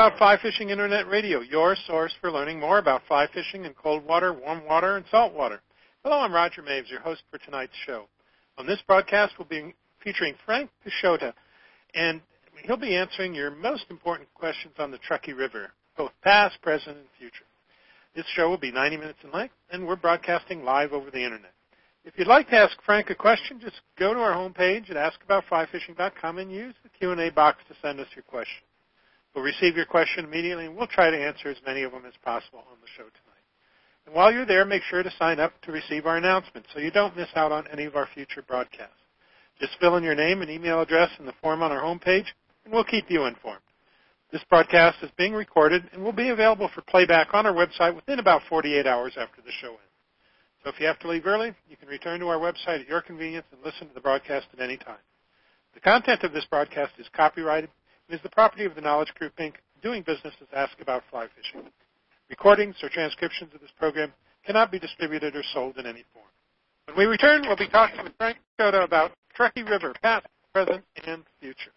About Fly Fishing Internet Radio, your source for learning more about fly fishing in cold water, warm water, and salt water. Hello, I'm Roger Maves, your host for tonight's show. On this broadcast, we'll be featuring Frank Peixoto, and he'll be answering your most important questions on the Truckee River, both past, present, and future. This show will be 90 minutes in length, and we're broadcasting live over the Internet. If you'd like to ask Frank a question, just go to our homepage at askaboutflyfishing.com and use the Q&A box to send us your question. We'll receive your question immediately, and we'll try to answer as many of them as possible on the show tonight. And while you're there, make sure to sign up to receive our announcements so you don't miss out on any of our future broadcasts. Just fill in your name and email address in the form on our homepage, and we'll keep you informed. This broadcast is being recorded and will be available for playback on our website within about 48 hours after the show ends. So if you have to leave early, you can return to our website at your convenience and listen to the broadcast at any time. The content of this broadcast is copyrighted and is the property of the Knowledge Group, Inc., doing business as Ask About Fly Fishing. Recordings or transcriptions of this program cannot be distributed or sold in any form. When we return, we'll be talking with Frank Peixoto about Truckee River, past, present, and future.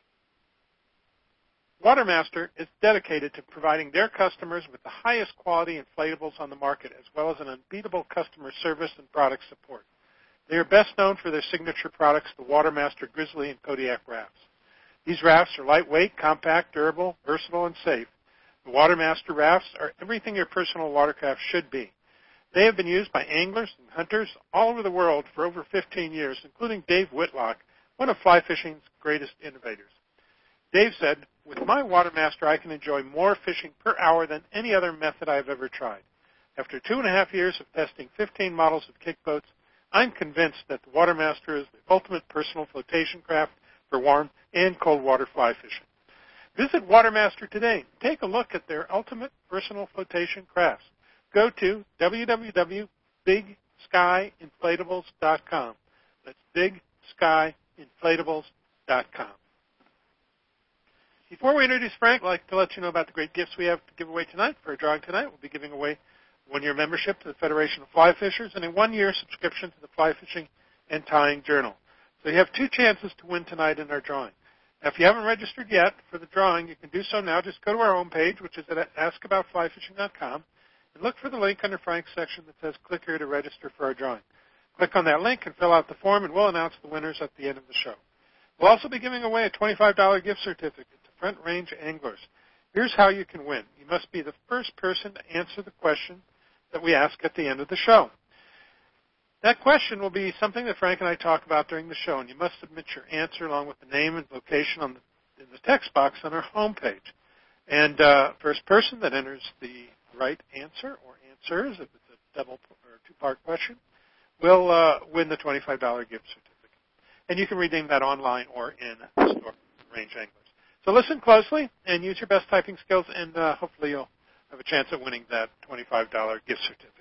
Watermaster is dedicated to providing their customers with the highest quality inflatables on the market, as well as an unbeatable customer service and product support. They are best known for their signature products, the Watermaster Grizzly and Kodiak rafts. These rafts are lightweight, compact, durable, versatile, and safe. The Watermaster rafts are everything your personal watercraft should be. They have been used by anglers and hunters all over the world for over 15 years, including Dave Whitlock, one of fly fishing's greatest innovators. Dave said, "With my Watermaster, I can enjoy more fishing per hour than any other method I've ever tried. After 2.5 years of testing 15 models of kick boats, I'm convinced that the Watermaster is the ultimate personal flotation craft for warm and cold water fly fishing." Visit Watermaster today. Take a look at their ultimate personal flotation crafts. Go to www.bigskyinflatables.com. That's bigskyinflatables.com. Before we introduce Frank, I'd like to let you know about the great gifts we have to give away tonight. For a drawing tonight, we'll be giving away a one-year membership to the Federation of Fly Fishers and a one-year subscription to the Fly Fishing and Tying Journal. So you have two chances to win tonight in our drawing. Now, if you haven't registered yet for the drawing, you can do so now. Just go to our homepage, which is at askaboutflyfishing.com, and look for the link under Frank's section that says Click here to register for our drawing. Click on that link and fill out the form, and we'll announce the winners at the end of the show. We'll also be giving away a $25 gift certificate to Front Range Anglers. Here's how you can win. You must be the first person to answer the question that we ask at the end of the show. That question will be something that Frank and I talk about during the show, and you must submit your answer along with the name and location in the text box on our homepage. And first person that enters the right answer or answers, if it's a double or two-part question, will win the $25 gift certificate. And you can redeem that online or in the store, Range Anglers. So listen closely and use your best typing skills, and hopefully you'll have a chance at winning that $25 gift certificate.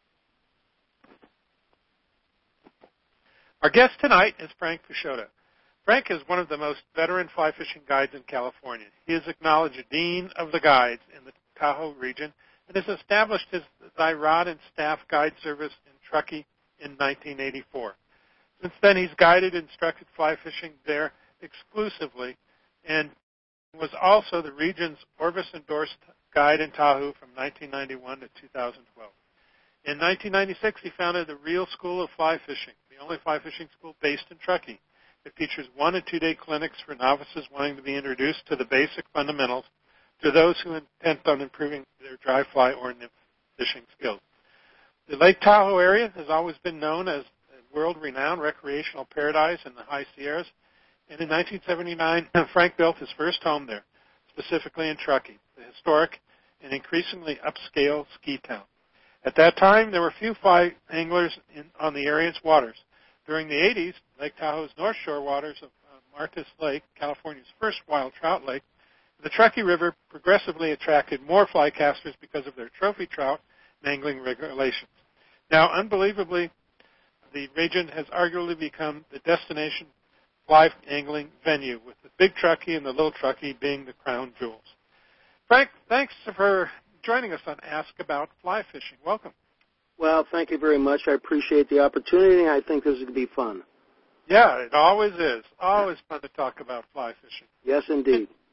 Our guest tonight is Frank Peixoto. Frank is one of the most veteran fly fishing guides in California. He is acknowledged Dean of the Guides in the Tahoe region and has established his Thy Rod and Staff Guide Service in Truckee in 1984. Since then, he's guided and instructed fly fishing there exclusively and was also the region's Orvis-endorsed guide in Tahoe from 1991 to 2012. In 1996, he founded the Real School of Fly Fishing, the only fly fishing school based in Truckee. It features 1- and 2-day clinics for novices wanting to be introduced to the basic fundamentals to those who are intent on improving their dry fly or nymph fishing skills. The Lake Tahoe area has always been known as a world-renowned recreational paradise in the high Sierras, and in 1979, Frank built his first home there, specifically in Truckee, the historic and increasingly upscale ski town. At that time, there were few fly anglers on the area's waters. During the 80s, Lake Tahoe's North Shore waters of Martis Lake, California's first wild trout lake, the Truckee River progressively attracted more fly casters because of their trophy trout and angling regulations. Now, unbelievably, the region has arguably become the destination fly angling venue, with the Big Truckee and the Little Truckee being the crown jewels. Frank, thanks for joining us on Ask About Fly Fishing. Welcome. Well, thank you very much. I appreciate the opportunity. I think this is going to be fun. Yeah, it always is. Always fun to talk about fly fishing. Yes, indeed.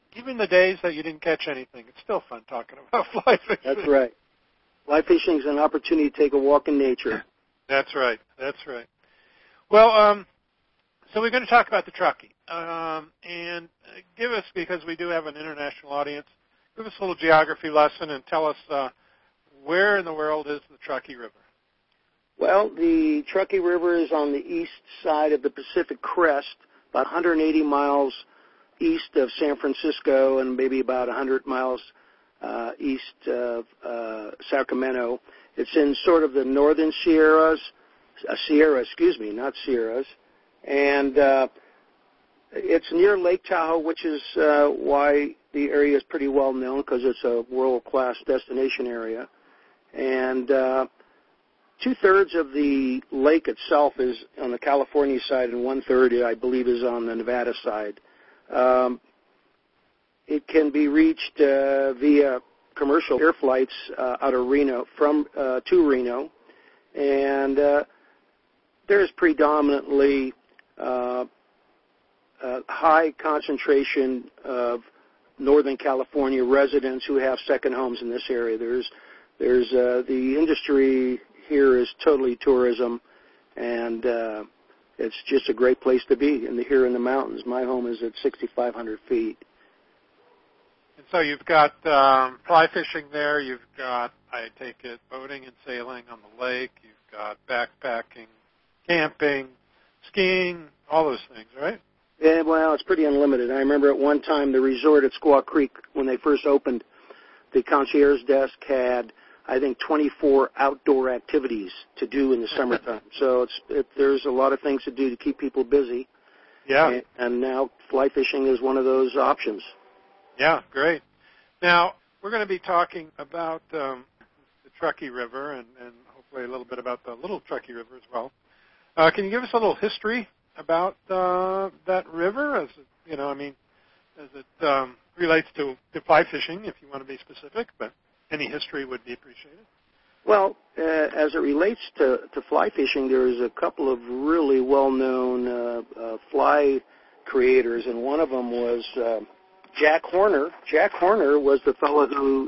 even the days that you didn't catch anything, it's still fun talking about fly fishing. That's right. Fly fishing is an opportunity to take a walk in nature. That's right. That's right. Well, so we're going to talk about the Truckee. And give us, because we do have an international audience, give us a little geography lesson and tell us where in the world is the Truckee River? Well, the Truckee River is on the east side of the Pacific Crest, about 180 miles east of San Francisco and maybe about 100 miles east of Sacramento. It's in sort of the northern Sierras, not Sierras. And it's near Lake Tahoe, which is why the area is pretty well known, because it's a world-class destination area. And two-thirds of the lake itself is on the California side, and one-third, I believe, is on the Nevada side. It can be reached via commercial air flights out of Reno, to Reno, and there's predominantly a high concentration of Northern California residents who have second homes in this area. There's the industry here is totally tourism, and it's just a great place to be here in the mountains. My home is at 6,500 feet. And so you've got fly fishing there. You've got, I take it, boating and sailing on the lake. You've got backpacking, camping, skiing, all those things, right? Yeah, well, it's pretty unlimited. I remember at one time the resort at Squaw Creek, when they first opened, the concierge desk had, I think, 24 outdoor activities to do in the summertime. So there's a lot of things to do to keep people busy. Yeah. And now fly fishing is one of those options. Yeah, great. Now, we're going to be talking about the Truckee River and hopefully a little bit about the Little Truckee River as well. Can you give us a little history about that river, as it relates to fly fishing, if you want to be specific, but any history would be appreciated. Well, as it relates to fly fishing, there's a couple of really well-known fly creators, and one of them was Jack Horner. Jack Horner was the fellow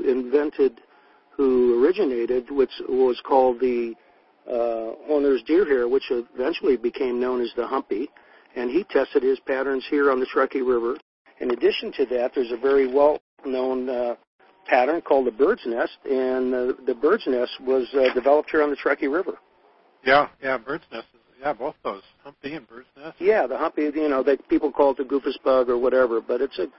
who originated, which was called the Horner's deer hair, which eventually became known as the Humpy, and he tested his patterns here on the Truckee River. In addition to that, there's a very well-known pattern called the bird's nest, and the bird's nest was developed here on the Truckee River. Yeah, bird's nest. Yeah, both those, Humpy and bird's nest. Yeah, the Humpy, people call it the goofus bug or whatever, but it's a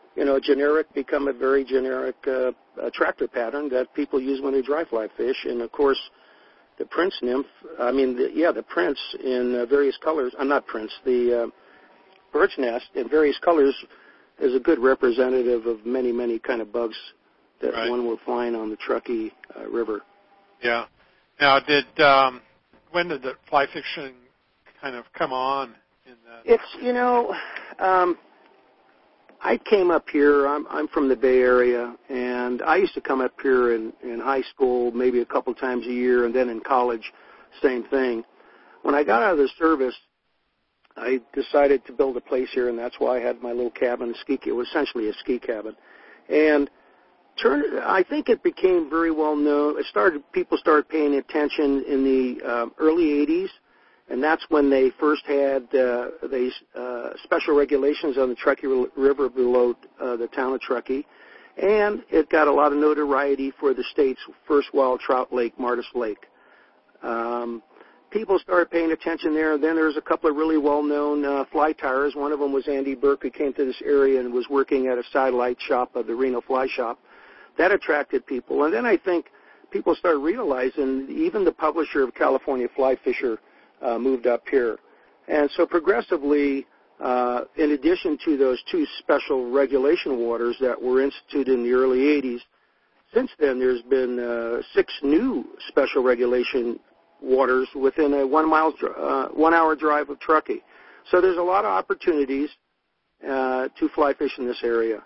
very generic attractor pattern that people use when they dry fly fish. And of course, the prince nymph, the prince in various colors, the bird's nest in various colors is a good representative of many, many kind of bugs that one will find on the Truckee River. Yeah. Now, when did the fly fishing kind of come on in that? It's, I came up here, I'm from the Bay Area, and I used to come up here in high school maybe a couple times a year, and then in college, same thing. When I got out of the service, I decided to build a place here, and that's why I had my little cabin, it was essentially a ski cabin. And I think it became very well known. People started paying attention in the early 80s, and that's when they first had these special regulations on the Truckee River below the town of Truckee, and it got a lot of notoriety for the state's first wild trout lake, Martis Lake. People started paying attention there, and then there's a couple of really well-known fly tires. One of them was Andy Burke, who came to this area and was working at a satellite shop of the Reno Fly Shop. That attracted people, and then I think people started realizing even the publisher of California Fly Fisher moved up here. And so progressively, in addition to those two special regulation waters that were instituted in the early 80s, since then there's been 6 new special regulation waters within a 1 hour drive of Truckee. So there's a lot of opportunities to fly fish in this area.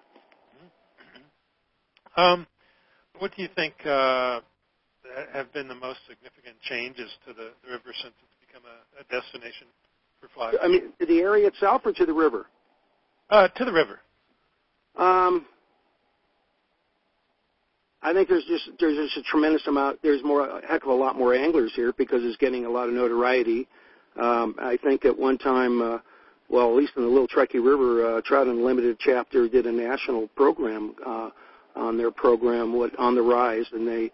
What do you think have been the most significant changes to the river since it's become a destination for fly fishing? I mean, to the area itself or to the river? To the river. I think there's just a tremendous amount. There's a heck of a lot more anglers here because it's getting a lot of notoriety. I think at one time, well, at least in the Little Truckee River, Trout Unlimited chapter did a national program on their program, On the Rise, and they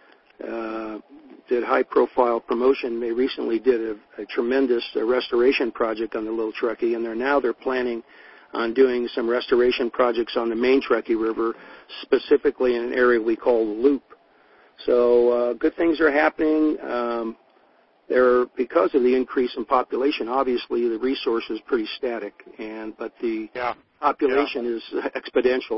did high-profile promotion. They recently did a tremendous restoration project on the Little Truckee, and they're planning on doing some restoration projects on the main Truckee River, specifically in an area we call the Loop. So good things are happening. Because of the increase in population, obviously the resource is pretty static, but the population is exponential.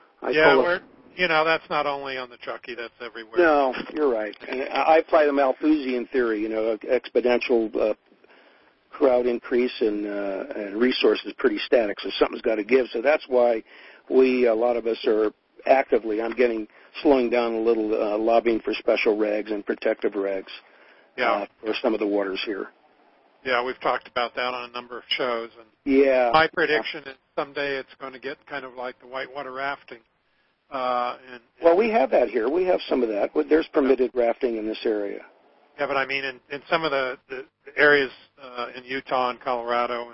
That's not only on the Truckee, that's everywhere. No, you're right. And I apply the Malthusian theory, exponential crowd increase and resources pretty static, so something's got to give. So that's why a lot of us are actively, slowing down a little, lobbying for special regs and protective regs for some of the waters here. Yeah, we've talked about that on a number of shows. And my prediction is someday it's going to get kind of like the whitewater rafting. Well, we have that here. We have some of that. There's permitted rafting in this area. Yeah, but I mean, in some of the areas in Utah and Colorado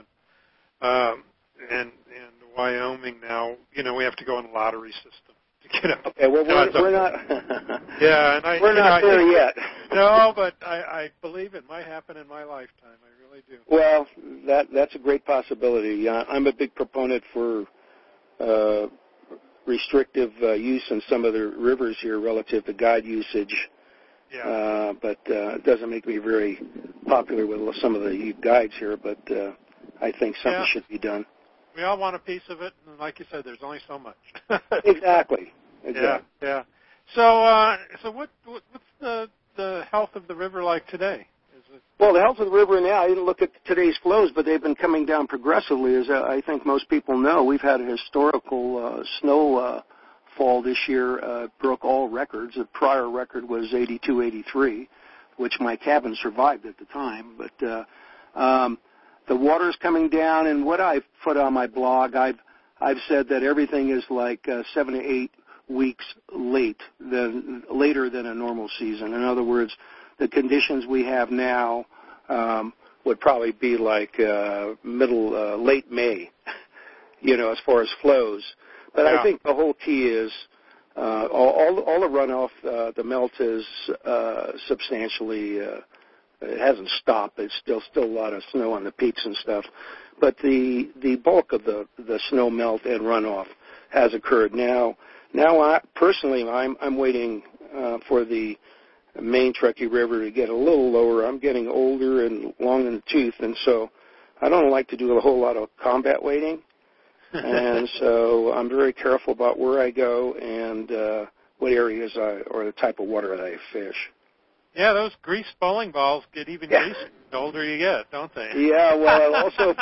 and Wyoming now, we have to go in a lottery system to get up. Okay, well, we're not. We're not there yet. No, but I believe it might happen in my lifetime. I really do. Well, that's a great possibility. I'm a big proponent for restrictive use in some of the rivers here relative to guide usage. Yeah. But it doesn't make me very popular with some of the guides here, but I think something should be done. We all want a piece of it, and like you said, there's only so much. Exactly. Yeah. So what's the health of the river like today? Well, the health of the river now, I didn't look at today's flows, but they've been coming down progressively. As I think most people know, we've had a historical snowfall this year, broke all records. The prior record was 82-83, which my cabin survived at the time. But the water's coming down, and what I've put on my blog, I've said that everything is like 7 to 8 weeks later than a normal season. In other words, the conditions we have now would probably be like late May, as far as flows. But I think the whole key is all the runoff, the melt is substantially, it hasn't stopped. It's still a lot of snow on the peaks and stuff. But the bulk of the snow melt and runoff has occurred. Now I'm waiting for the main Truckee River to get a little lower. I'm getting older and long in the tooth, and so I don't like to do a whole lot of combat wading. And so I'm very careful about where I go and what areas or the type of water that I fish. Yeah, those greased bowling balls get even greasier the older you get, don't they? Yeah, well, also,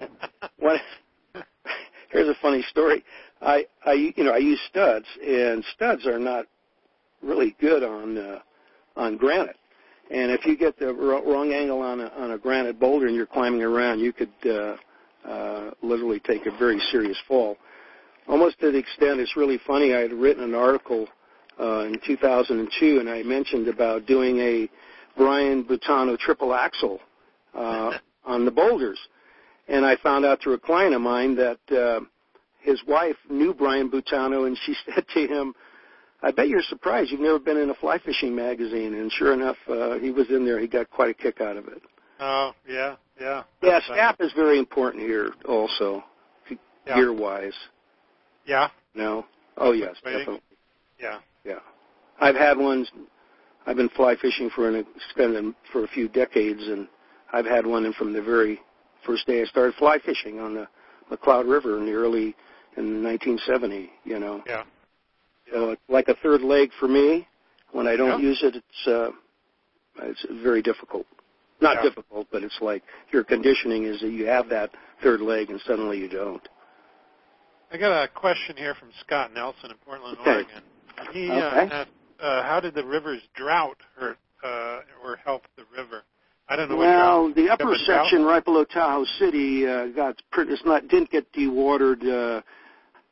here's a funny story. I use studs, and studs are not really good on granite. And if you get the wrong angle on a granite boulder and you're climbing around, you could literally take a very serious fall. Almost to the extent, it's really funny, I had written an article in 2002, and I mentioned about doing a Brian Butano triple axle on the boulders. And I found out through a client of mine that his wife knew Brian Butano, and she said to him, I bet you're surprised you've never been in a fly fishing magazine. And sure enough, he was in there. He got quite a kick out of it. Oh, yeah. Yeah, snap is very important here also, gear-wise. Yeah? No? Oh, yes, definitely. Yeah. I've had ones. I've been fly fishing for a few decades, and I've had one from the very first day I started fly fishing on the McCloud River in 1970, Yeah. So it's like a third leg for me. When I don't use it, it's very difficult. Not difficult, but it's like your conditioning is that you have that third leg, and suddenly you don't. I got a question here from Scott Nelson in Portland, Oregon. He asked, how did the river's drought hurt or help the river? I don't know. Well, the upper section right below Tahoe City didn't get dewatered.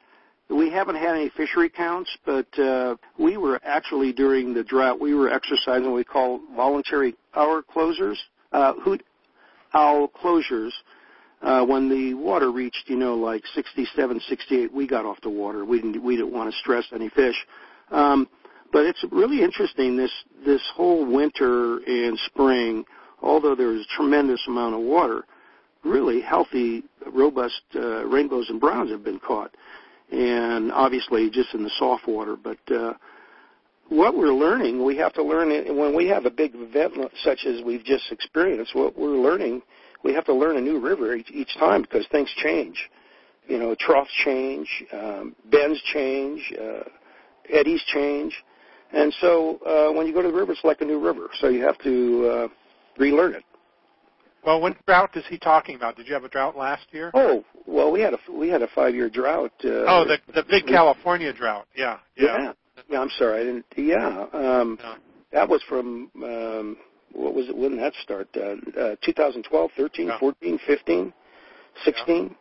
We haven't had any fishery counts, but we were actually, during the drought, we were exercising what we call voluntary owl closures. Owl closures. When the water reached, like 67, 68, we got off the water. We didn't want to stress any fish. But it's really interesting, this whole winter and spring, although there's a tremendous amount of water, really healthy, robust rainbows and browns have been caught. And obviously just in the soft water. But what we're learning, we have to learn it when we have a big event such as we've just experienced. What we're learning, we have to learn a new river each time because things change. Troughs change, bends change, eddies change. And so when you go to the river, it's like a new river. So you have to relearn it. Well, what drought is he talking about? Did you have a drought last year? Oh, well, we had a 5-year drought. The big California drought. Yeah. Yeah, I'm sorry, I didn't. Yeah. No. That was from what was it? When did that start? 2012, 13, 14, 15, 16.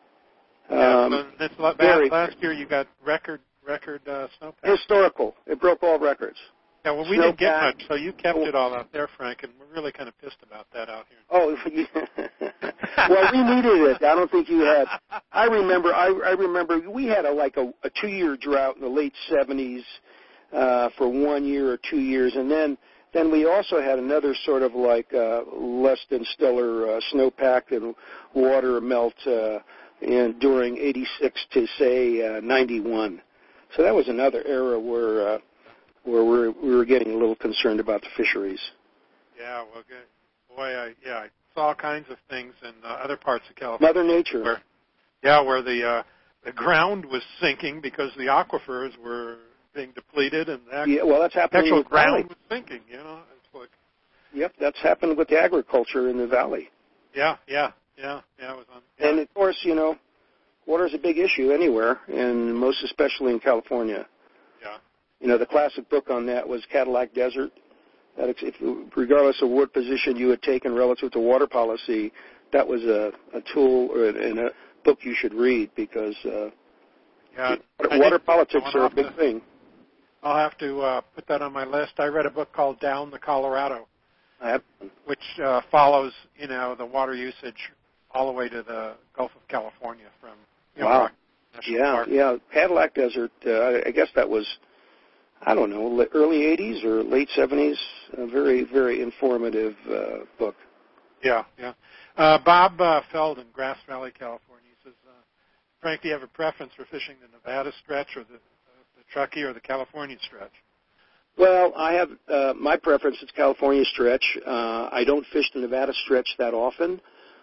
Last year you got record snowpack. Historical. It broke all records. Yeah, well, we didn't get much, so you kept it all out there, Frank, and we're really kind of pissed about that out here. Oh, well, we needed it. I don't think you had. I remember we had a 2-year drought in the late 70s for 1 year or 2 years, and then we also had another sort of less than stellar snowpack and water melt during 86 to say 91. So that was another era where we were getting a little concerned about the fisheries. Yeah, well, good. Boy, I saw all kinds of things in other parts of California. Mother Nature. Where the ground was sinking because the aquifers were being depleted, and that's happening. Actual in the ground valley. was sinking. It's like. Yep, that's happened with the agriculture in the valley. Yeah. It was on. Yeah. And of course, water is a big issue anywhere, and most especially in California. Yeah. The classic book on that was Cadillac Desert. That regardless of what position you had taken relative to water policy, that was a tool and a book you should read because water politics are a big thing. I'll have to put that on my list. I read a book called Down the Colorado, which follows, the water usage all the way to the Gulf of California from wow. National Park. Yeah. Cadillac Desert, I guess that was, I don't know, early 80s or late 70s. A very, very informative book. Yeah. Bob Feld in Grass Valley, California, he says, Frank, do you have a preference for fishing the Nevada stretch or the Truckee or the California stretch? Well, I have my preference is California stretch. I don't fish the Nevada stretch that often.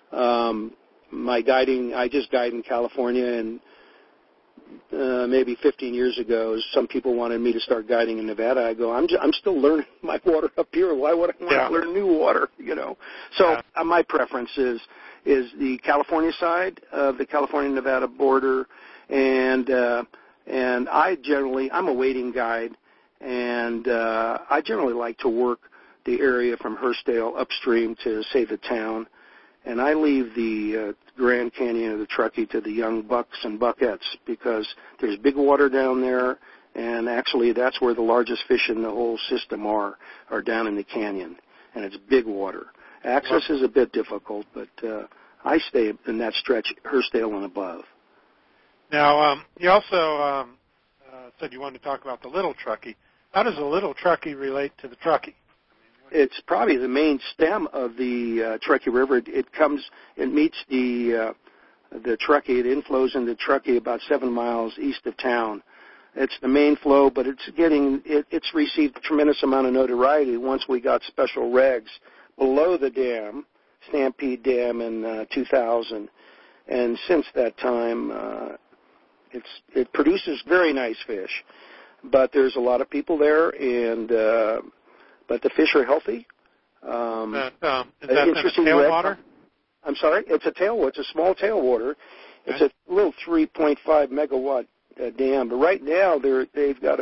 I just guide in California, and maybe 15 years ago, some people wanted me to start guiding in Nevada. I go, I'm still learning my water up here. Why would I want to learn new water? So my preference is the California side of the California-Nevada border, and I'm a wading guide, and I generally like to work the area from Hurstdale upstream to, say, the town. And I leave the Grand Canyon of the Truckee to the young bucks and buckettes because there's big water down there, and actually that's where the largest fish in the whole system are down in the canyon, and it's big water. Access is a bit difficult, but I stay in that stretch, Hurstdale and above. Now, you also said you wanted to talk about the Little Truckee. How does the Little Truckee relate to the Truckee? It's probably the main stem of the Truckee River. It meets the Truckee. It inflows into Truckee about 7 miles east of town. It's the main flow, but it's received a tremendous amount of notoriety once we got special regs below the dam, Stampede Dam in 2000, and since that time, it produces very nice fish. But there's a lot of people there, and but the fish are healthy. Is that interesting tailwater? I'm sorry? It's a tailwater. It's a small tailwater. It's a little 3.5 megawatt dam. But right now they've got a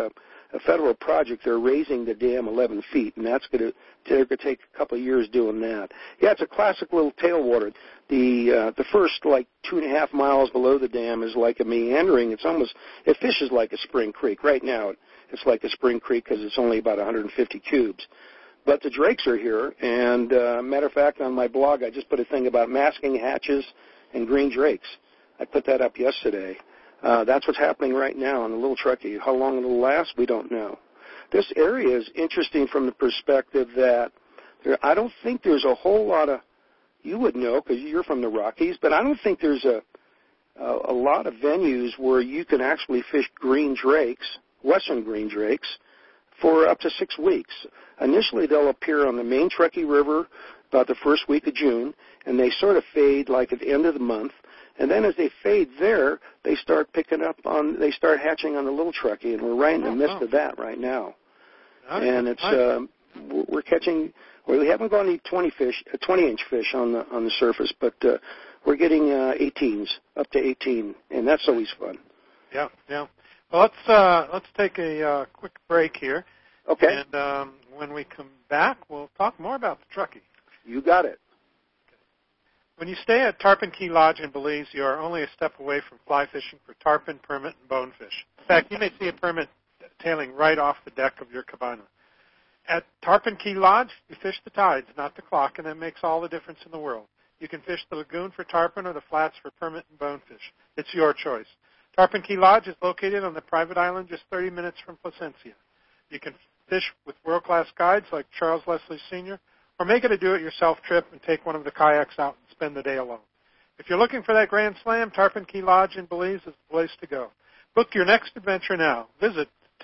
a federal project. They're raising the dam 11 feet, and they're going to take a couple of years doing that. Yeah, it's a classic little tailwater. The first, 2.5 miles below the dam is like a meandering. It fishes like a spring creek. Right now, it's like a spring creek because it's only about 150 cubes. But the drakes are here, and matter of fact, on my blog, I just put a thing about masking hatches and green drakes. I put that up yesterday. That's what's happening right now on the Little Truckee. How long it'll last, we don't know. This area is interesting from the perspective that I don't think there's a whole lot of, you would know because you're from the Rockies, but I don't think there's a lot of venues where you can actually fish green drakes, western green drakes, for up to 6 weeks. Initially, they'll appear on the main Truckee River about the first week of June, and they sort of fade like at the end of the month. And then as they fade there, they start hatching on the Little Truckee, and we're right in the midst of that right now. And it's we're catching. Well, we haven't gone to 20-inch fish on the surface, but we're getting 18s up to 18, and that's always fun. Yeah. Well, let's take a quick break here. Okay. And when we come back, we'll talk more about the Truckee. You got it. When you stay at Tarpon Key Lodge in Belize, you are only a step away from fly fishing for tarpon, permit, and bonefish. In fact, you may see a permit tailing right off the deck of your cabana. At Tarpon Key Lodge, you fish the tides, not the clock, and that makes all the difference in the world. You can fish the lagoon for tarpon or the flats for permit and bonefish. It's your choice. Tarpon Key Lodge is located on the private island just 30 minutes from Placencia. You can fish with world-class guides like Charles Leslie Sr., or make it a do-it-yourself trip and take one of the kayaks out and spend the day alone. If you're looking for that grand slam, Tarpon Key Lodge in Belize is the place to go. Book your next adventure now. Visit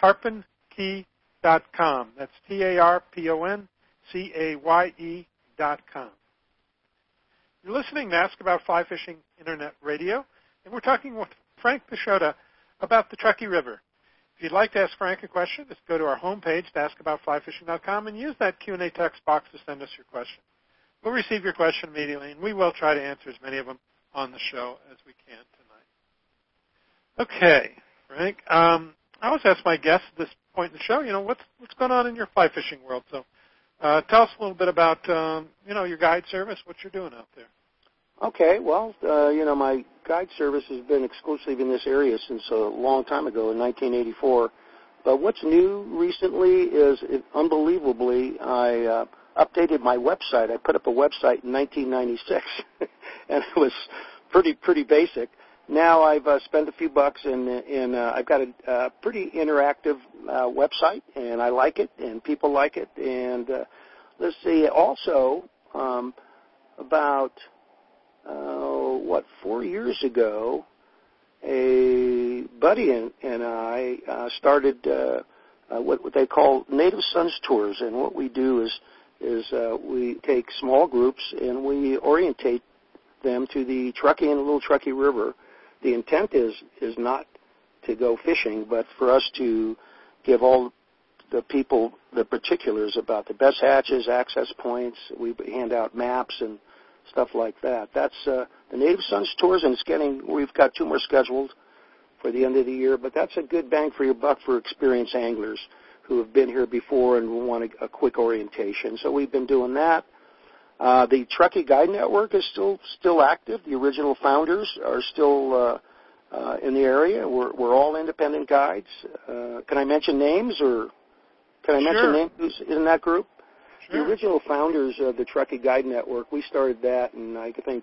tarponcay.com. That's TARPONCAYE.com. You're listening to Ask About Fly Fishing Internet Radio, and we're talking with Frank Peixoto about the Truckee River. If you'd like to ask Frank a question, just go to our homepage, askaboutflyfishing.com, and use that Q&A text box to send us your question. We'll receive your question immediately, and we will try to answer as many of them on the show as we can tonight. Okay, Frank. I always ask my guests at this point in the show, what's going on in your fly fishing world? So tell us a little bit about, your guide service, what you're doing out there. Okay, well, my guide service has been exclusive in this area since a long time ago, in 1984. But what's new recently is, unbelievably, I updated my website. I put up a website in 1996, and it was pretty basic. Now I've spent a few bucks, and I've got a pretty interactive website, and I like it, and people like it. And let's see, also about 4 years ago, a buddy and I started what they call Native Sons Tours, and what we do is we take small groups and we orientate them to the Truckee and the Little Truckee River. The intent is not to go fishing, but for us to give all the people the particulars about the best hatches, access points. We hand out maps and stuff like that. That's the Native Sons Tours, and we've got 2 more scheduled for the end of the year, but that's a good bang for your buck for experienced anglers who have been here before and want a quick orientation. So we've been doing that. The Truckee Guide Network is still active. The original founders are still in the area. We're all independent guides. Can I mention names, or can I mention names who's in that group? Sure. The original founders of the Truckee Guide Network, we started that in, I think,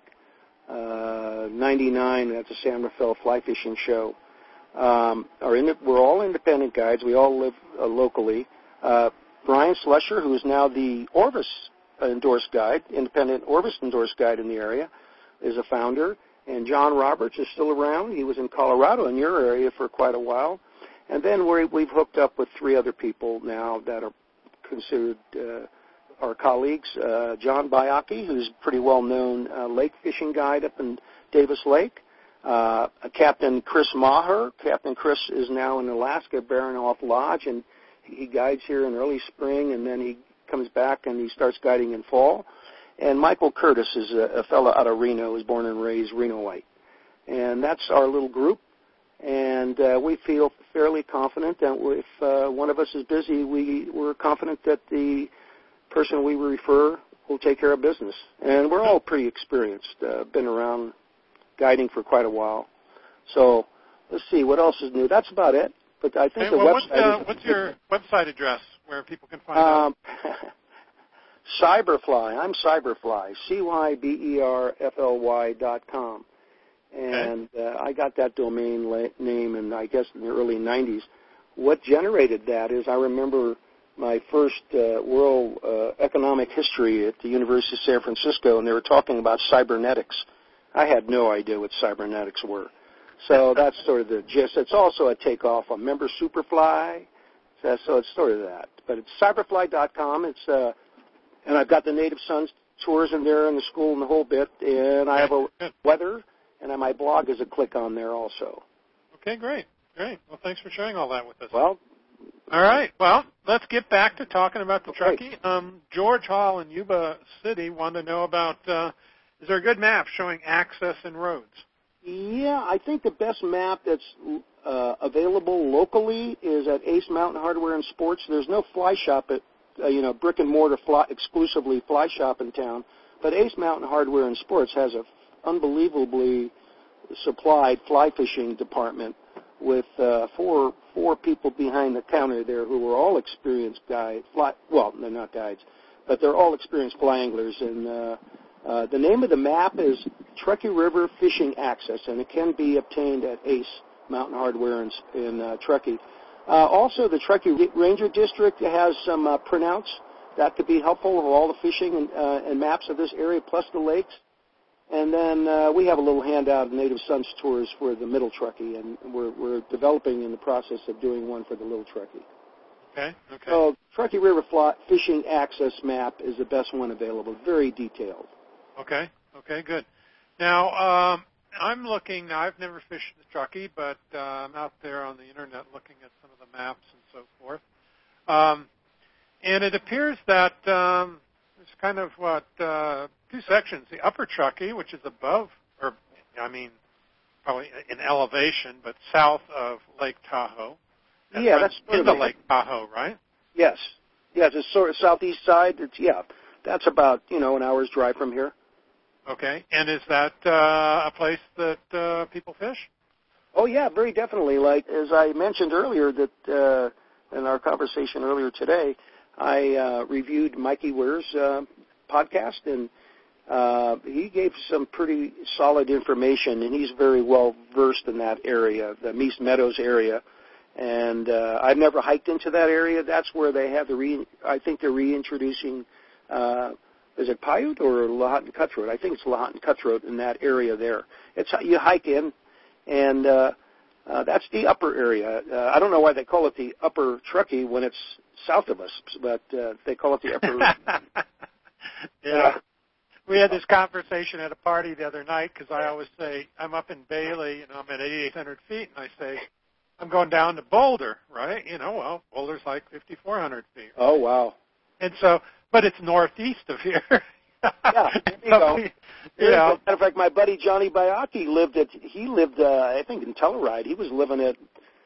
99 at the San Rafael Fly Fishing Show. We're all independent guides. We all live locally. Brian Slusher, who is now the Orvis endorsed guide, independent Orvis endorsed guide in the area, is a founder. And John Roberts is still around. He was in Colorado in your area for quite a while. And then we've hooked up with 3 other people now that are considered our colleagues. John Bayaki, who's a pretty well-known lake fishing guide up in Davis Lake. Captain Chris Maher. Captain Chris is now in Alaska at Baranof Lodge, and he guides here in early spring, and then he comes back and he starts guiding in fall. And Michael Curtis is a fellow out of Reno, was born and raised Renoite. And that's our little group. And we feel fairly confident that if one of us is busy, we're confident that the person we refer will take care of business. And we're all pretty experienced, been around guiding for quite a while. So let's see, what else is new? That's about it. But I think what's your website address where people can find out? Cyberfly. I'm Cyberfly, CYBERFLY.com. And I got that domain name in, I guess, in the early 90s. What generated that is I remember my first world economic history at the University of San Francisco, and they were talking about cybernetics. I had no idea what cybernetics were. So that's sort of the gist. It's also a takeoff on Member Superfly, so it's sort of that. But it's cyberfly.com. It's and I've got the Native Sons tours in there and the school and the whole bit, and I have a weather, and my blog is a click on there also. Okay, great. Well, thanks for sharing all that with us. Well, all right. Well, let's get back to talking about the Truckee. George Hall in Yuba City wanted to know about, is there a good map showing access and roads? Yeah, I think the best map that's available locally is at Ace Mountain Hardware and Sports. There's no fly shop at, brick and mortar exclusively fly shop in town, but Ace Mountain Hardware and Sports has an unbelievably supplied fly fishing department with four people behind the counter there who are all experienced guides. Well, they're not guides, but they're all experienced fly anglers. And the name of the map is Truckee River Fishing Access, and it can be obtained at Ace Mountain Hardware in Truckee. Also, the Truckee Ranger District has some printouts that could be helpful of all the fishing and maps of this area, plus the lakes. And then we have a little handout of Native Sons tours for the Middle Truckee, and we're developing in the process of doing one for the Little Truckee. Okay. So Truckee River Fishing Access map is the best one available, very detailed. Okay, good. Now, I'm looking, I've never fished the Truckee, but I'm out there on the Internet looking at some of the maps and so forth. And it appears that there's kind of, two sections. The Upper Truckee, which is above, probably in elevation, but south of Lake Tahoe. Yeah, that's in the Lake Tahoe, right? Yes. It's sort of southeast side. That's about, an hour's drive from here. Okay, and is that a place that people fish? Oh, yeah, very definitely. Like, as I mentioned earlier, that in our conversation earlier today, I reviewed Mikey Ware's podcast, and he gave some pretty solid information, and he's very well versed in that area, the Meese Meadows area. And I've never hiked into that area. That's where they have I think they're reintroducing, is it Paiute or Lahontan Cutthroat? I think it's Lahontan Cutthroat in that area there. You hike in, and that's the upper area. I don't know why they call it the Upper Truckee when it's south of us, but they call it the Upper. Yeah. We had this conversation at a party the other night because I always say I'm up in Bailey, I'm at 8,800 feet, and I say I'm going down to Boulder, right? Well, Boulder's like 5,400 feet. Right? Oh, wow. And so, but it's northeast of here. Yeah, there you go. Matter of fact, my buddy Johnny Bayaki lived, I think, in Telluride. He was living at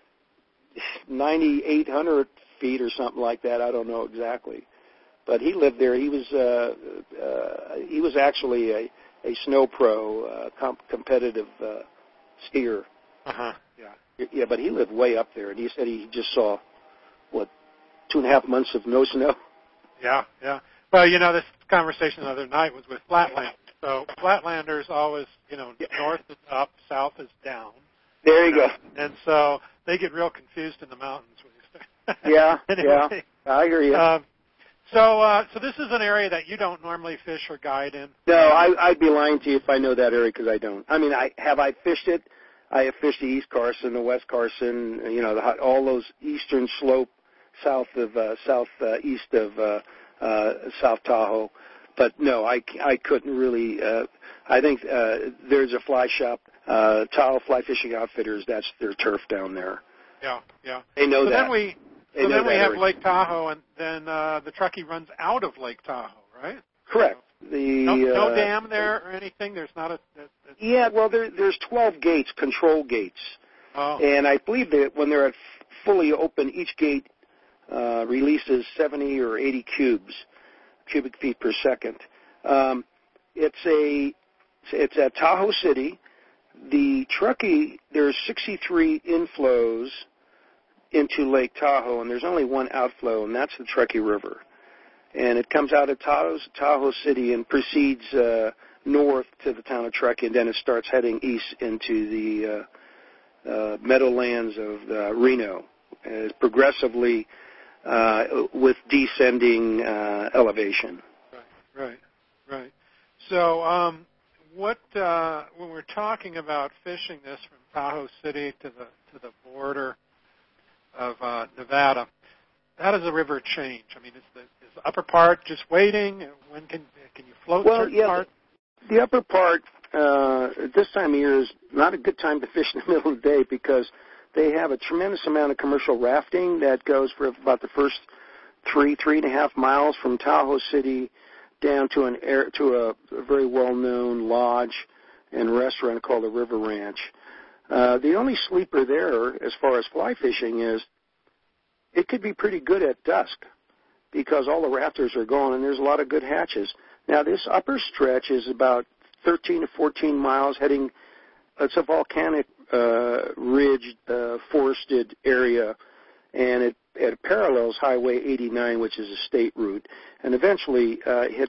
9,800 feet or something like that. I don't know exactly. But he lived there. He was actually a snow pro, competitive skier. Yeah. Yeah, but he lived way up there, and he said he just saw 2.5 months of no snow. Yeah. Well, this conversation the other night was with Flatlanders. So Flatlanders always, north is up, south is down. There you go. And so they get real confused in the mountains. Yeah, anyway, yeah, I hear you. So this is an area that you don't normally fish or guide in? No, I'd be lying to you if I know that area because I don't. I mean, I fished it. I have fished the East Carson, the West Carson, all those eastern slope southeast of South Tahoe. But no, I couldn't really. I think there's a fly shop, Tahoe Fly Fishing Outfitters. That's their turf down there. Yeah. They know that. Then we have Lake Tahoe, and then the Truckee runs out of Lake Tahoe, right? Correct. No dam there or anything? There's not a... Yeah, well, there's 12 gates, control gates. Oh. And I believe that when they're fully open, each gate releases 70 or 80 cubic feet per second. It's at Tahoe City. The Truckee, there's 63 inflows into Lake Tahoe, and there's only one outflow, and that's the Truckee River. And it comes out of Tahoe City and proceeds north to the town of Truckee, and then it starts heading east into the meadowlands of Reno, progressively with descending elevation. Right. So, when we're talking about fishing this from Tahoe City to the border of Nevada, how does the river change? I mean, is the upper part just waiting? When can you float certain parts? The upper part at this time of year is not a good time to fish in the middle of the day because they have a tremendous amount of commercial rafting that goes for about the first 3.5 miles from Tahoe City down to a very well-known lodge and restaurant called the River Ranch. The only sleeper there, as far as fly fishing, is it could be pretty good at dusk because all the rafters are gone and there's a lot of good hatches. Now, this upper stretch is about 13 to 14 miles heading. It's a volcanic ridge, forested area, and it parallels Highway 89, which is a state route, and eventually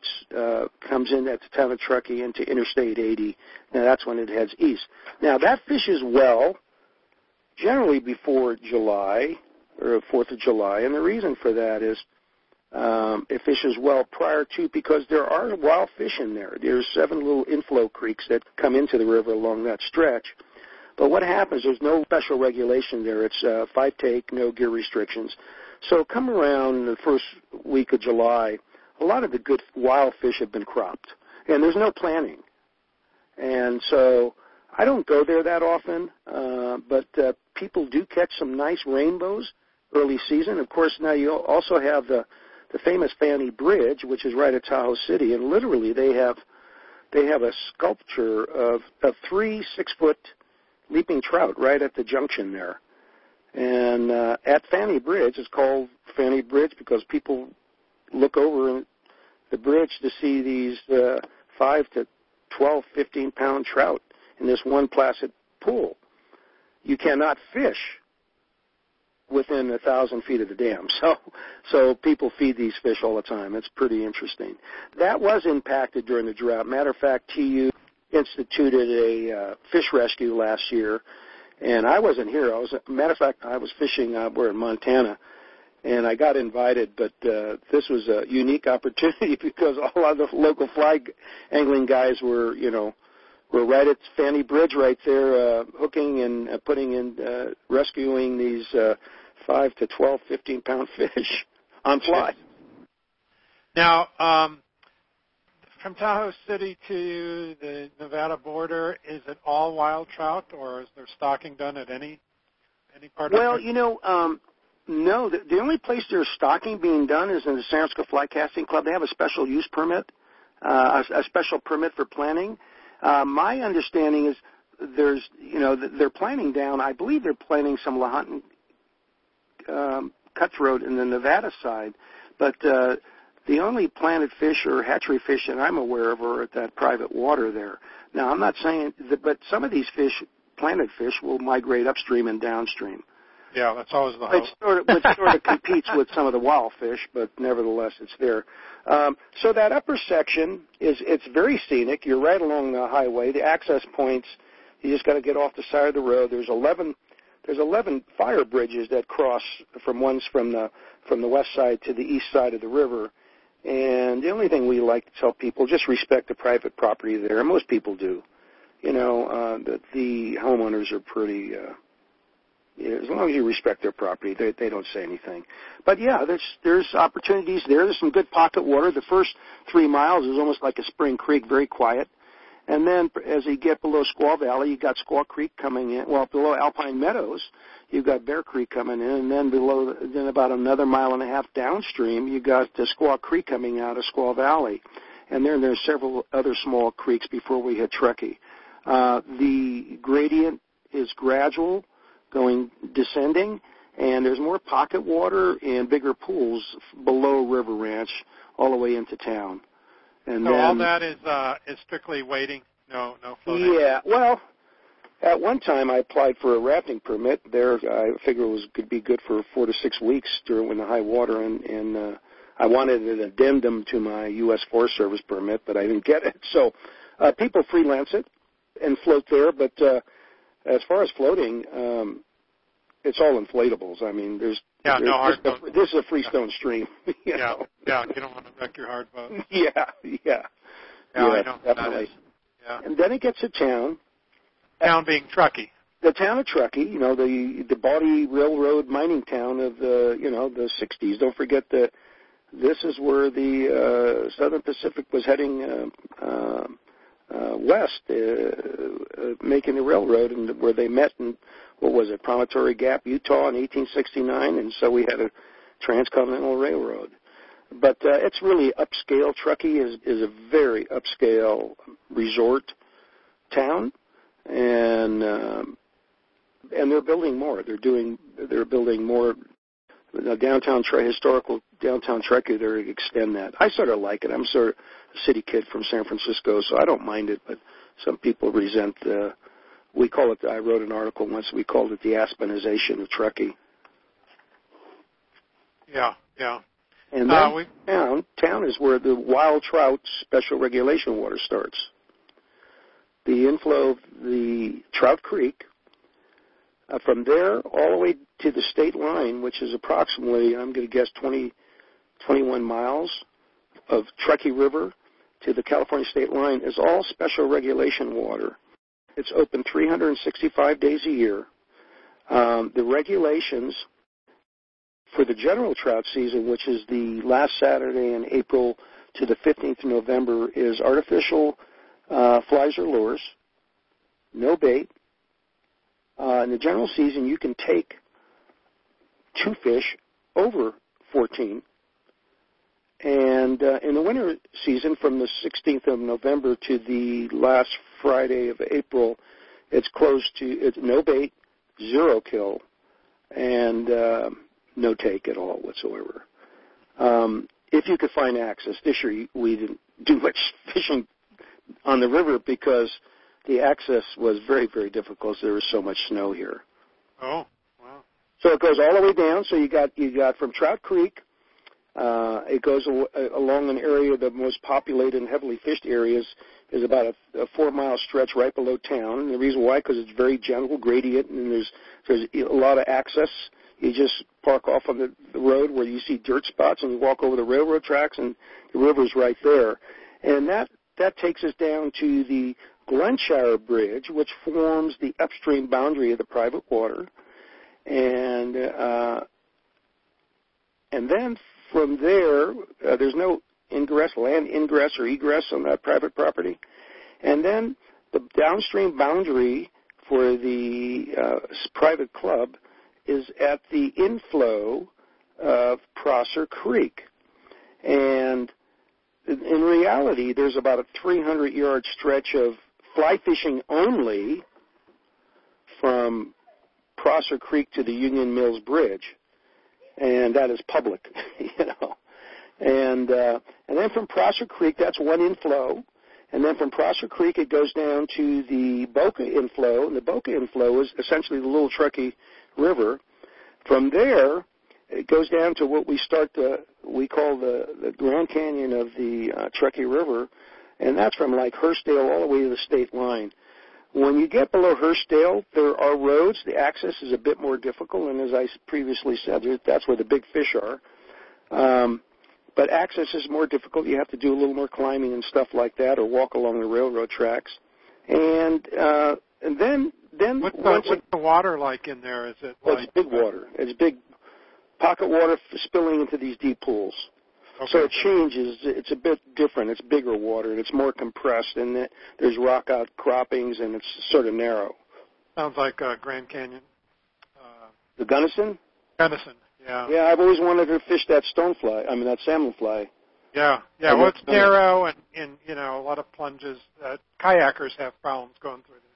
comes in at the town of Truckee into Interstate 80, and that's when it heads east. Now, that fishes well generally before July, or 4th of July, and the reason for that is it fishes well prior to, because there are wild fish in there. There's 7 little inflow creeks that come into the river along that stretch. But what happens, there's no special regulation there. It's 5-take, no gear restrictions. So come around the first week of July, a lot of the good wild fish have been cropped, and there's no planning. And so I don't go there that often, but people do catch some nice rainbows early season. Of course, now you also have the famous Fanny Bridge, which is right at Tahoe City, and literally they have a sculpture of 3 6-foot leaping trout right at the junction there. And at Fanny Bridge, it's called Fanny Bridge because people look over the bridge to see these 5 to 12, 15-pound trout in this one placid pool. You cannot fish within 1,000 feet of the dam. So people feed these fish all the time. It's pretty interesting. That was impacted during the drought. Matter of fact, TU instituted a fish rescue last year, and I wasn't here. Matter of fact, I was fishing. We're in Montana, and I got invited, but this was a unique opportunity because a lot of the local fly angling guys were right at Fanny Bridge right there, hooking and putting in, rescuing these 5 to 12, 15-pound fish on fly. Now, from Tahoe City to the Nevada border, is it all wild trout, or is there stocking done at any part of it? Well, no. The only place there's stocking being done is in the San Francisco Fly Casting Club. They have a special use permit, a special permit for planning. My understanding is they're planning down. I believe they're planning some Lahontan cutthroat in the Nevada side, but the only planted fish or hatchery fish that I'm aware of are at that private water there. Now, I'm not saying that, but some of these planted fish, will migrate upstream and downstream. Yeah, that's always the hope. It sort of competes with some of the wild fish, but nevertheless, it's there. So that upper section it's very scenic. You're right along the highway. The access points, you just got to get off the side of the road. There's 11 fire bridges that cross from the west side to the east side of the river. And the only thing we like to tell people, just respect the private property there. And most people do. The homeowners are pretty. As long as you respect their property, they don't say anything. But yeah, there's opportunities there. There's some good pocket water. The first 3 miles is almost like a spring creek, very quiet. And then as you get below Squaw Valley, you've got Squaw Creek coming in. Well, below Alpine Meadows, you've got Bear Creek coming in. And then about another 1.5 miles downstream, you've got Squaw Creek coming out of Squaw Valley. And then there's several other small creeks before we hit Truckee. The gradient is gradual. going descending, and there's more pocket water and bigger pools below River Ranch all the way into town. And so then, all that is strictly waiting, no floating? Yeah, well, at one time I applied for a rafting permit. There, I figured could be good for 4 to 6 weeks during the high water, and I wanted an addendum to my U.S. Forest Service permit, but I didn't get it. So people freelance it and float there, but as far as floating, it's all inflatables. I mean, no hard boat. This is a freestone stream. You know? Yeah, you don't want to wreck your hard boat. Yeah, I know definitely. that is. Yeah. And then it gets to town. Town being Truckee. The town of Truckee, you know, the Bawdy Railroad mining town of the 60s. Don't forget that this is where the Southern Pacific was heading west, making the railroad, and where they met in, what was it, Promontory Gap, Utah in 1869, and so we had a transcontinental railroad. But it's really upscale. Truckee is a very upscale resort town, and they're building more. They're building more. The historical downtown Truckee. They're to extend that. I sort of like it. I'm sort of a city kid from San Francisco, so I don't mind it. But some people resent the. We call it. I wrote an article once. We called it the Aspenization of Truckee. Yeah. And then town is where the wild trout special regulation water starts. The inflow of the Trout Creek, from there all the way to the state line, which is approximately, I'm going to guess, 21 miles of Truckee River to the California state line, is all special regulation water. It's open 365 days a year. The regulations for the general trout season, which is the last Saturday in April to the 15th of November, is artificial flies or lures, no bait. In the general season, you can take 2 fish over 14. And in the winter season, from the 16th of November to the last Friday of April, it's no bait, 0 kill, and no take at all whatsoever. If you could find access. This year we didn't do much fishing on the river because the access was very, very difficult. There was so much snow here. Oh, wow. So it goes all the way down. So you got from Trout Creek. It goes along an area, the most populated and heavily fished areas is about a 4-mile stretch right below town. And the reason why, because it's very gentle, gradient, and there's a lot of access. You just park off on the road where you see dirt spots, and you walk over the railroad tracks, and the river's right there. And that takes us down to the Glenshire Bridge, which forms the upstream boundary of the private water. And then from there, there's no land ingress or egress on that private property. And then the downstream boundary for the private club is at the inflow of Prosser Creek. And in reality, there's about a 300-yard stretch of fly fishing only from Prosser Creek to the Union Mills Bridge. And that is public, And then from Prosser Creek, that's one inflow. And then from Prosser Creek, it goes down to the Boca inflow. And the Boca inflow is essentially the Little Truckee River. From there, it goes down to what we call the Grand Canyon of the Truckee River. And that's from like Hurstdale all the way to the state line. When you get below Hurstdale, there are roads. The access is a bit more difficult, and as I previously said, that's where the big fish are. But access is more difficult. You have to do a little more climbing and stuff like that, or walk along the railroad tracks. And then what's the water like in there? Is it? It's big water. It's big pocket water spilling into these deep pools. Okay. So it changes. It's a bit different. It's bigger water, and it's more compressed, and there's rock outcroppings, and it's sort of narrow. Sounds like Grand Canyon. The Gunnison? Gunnison, yeah. Yeah, I've always wanted to fish that that salmon fly. Yeah. Well, it's narrow and a lot of plunges. Kayakers have problems going through there.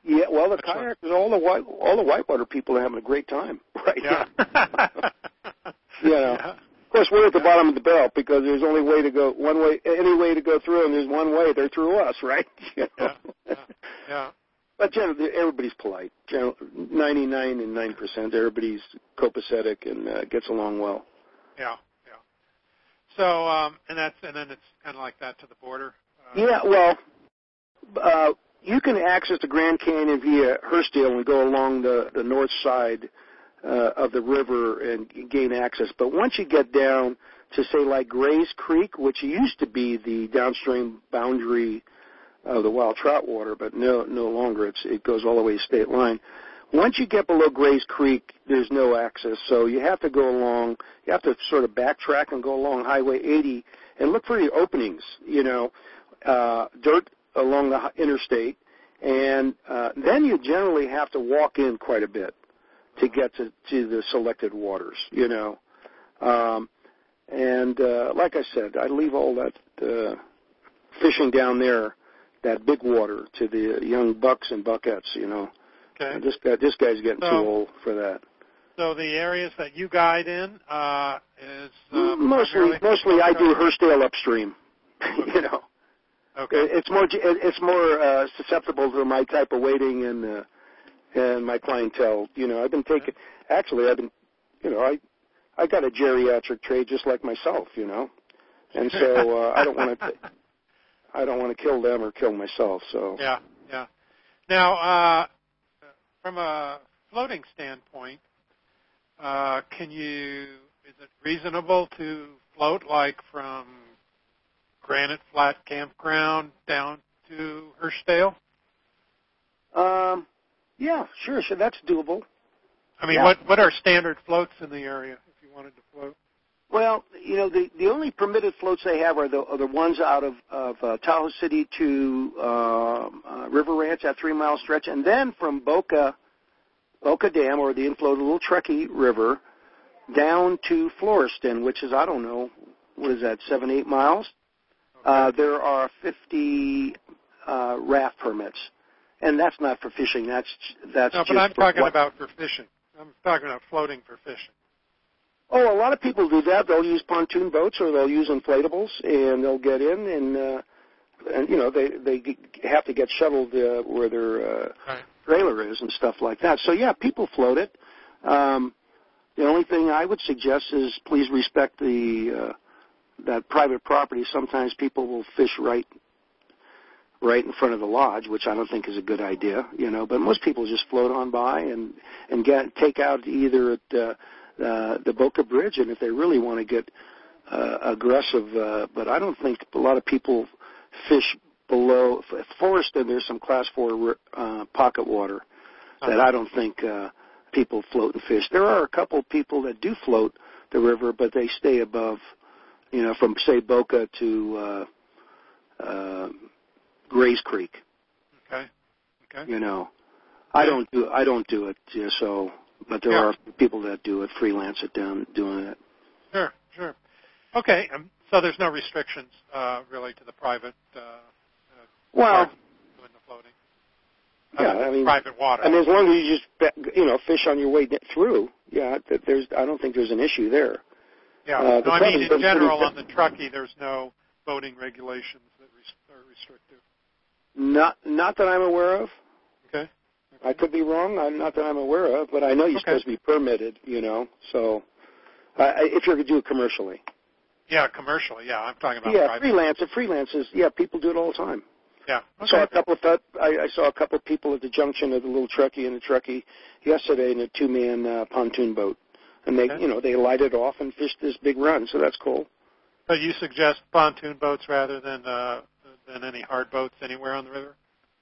Yeah, well, the kayakers, all the whitewater people are having a great time right Yeah. now. Yeah. Of course, we're at the bottom of the barrel because there's only way to go any way to go through, and there's one way. They're through us, right? Yeah. But generally, everybody's polite. 99.9%, everybody's copacetic and gets along well. Yeah. So, and then it's kind of like that to the border. Yeah, well, you can access the Grand Canyon via Hurstdale and go along the north side of the river and gain access. But once you get down to, say, like Grays Creek, which used to be the downstream boundary of the wild trout water, but no longer. It goes all the way to state line. Once you get below Grays Creek, there's no access. So you have to go along. You have to sort of backtrack and go along Highway 80 and look for the openings, dirt along the interstate. And then you generally have to walk in quite a bit to get to the selected waters, And like I said, I leave all that fishing down there, that big water, to the young bucks and buckettes, Okay. This guy's getting too old for that. So the areas that you guide in is mostly I do Hurstdale upstream. Okay. It's more susceptible to my type of wading and my clientele. I've been taking. Actually, I've been. I got a geriatric trade just like myself. And so I don't want to. I don't want to kill them or kill myself. So. Yeah. Now, from a floating standpoint, is it reasonable to float like from Granite Flat Campground down to Hurstdale? Yeah, sure, that's doable. I mean, what are standard floats in the area if you wanted to float? Well, the only permitted floats they have are the ones out of Tahoe City to River Ranch, that 3-mile stretch, and then from Boca Dam, or the inflow of the Little Truckee River, down to Floriston, which is, I don't know, what is that, 7-8 miles? Okay. There are 50 raft permits, and that's not for fishing. That's no, but I'm talking about for fishing. I'm talking about floating for fishing. Oh, a lot of people do that. They'll use pontoon boats or they'll use inflatables, and they'll get in and they have to get shuttled where their trailer is and stuff like that. So yeah, people float it. The only thing I would suggest is please respect that private property. Sometimes people will fish right in front of the lodge, which I don't think is a good idea, But most people just float on by and take out either at the Boca Bridge, and if they really want to get aggressive, but I don't think a lot of people fish below Forest, and there's some Class 4 pocket water that I don't think people float and fish. There are a couple of people that do float the river, but they stay above, from, say, Boca to Grays Creek. Okay. I don't do it, but there are people that do it, freelance it down doing it. Sure. Okay, so there's no restrictions really to the private doing the floating. Yeah, private water. And as long as you just fish on your way through, I don't think there's an issue there. Yeah, in general on the Truckee, there's no boating regulations that are restrictive. Not that I'm aware of. Okay. I could be wrong. Not that I'm aware of, but I know you're supposed to be permitted. So if you're going to do it commercially. Yeah, commercially. Yeah, I'm talking about private. Freelancers. People do it all the time. Yeah. Okay. I saw a couple of people at the junction of the Little Truckee and the Truckee yesterday in a 2-man pontoon boat, and they lighted off and fished this big run. So that's cool. So you suggest pontoon boats rather than any hard boats anywhere on the river?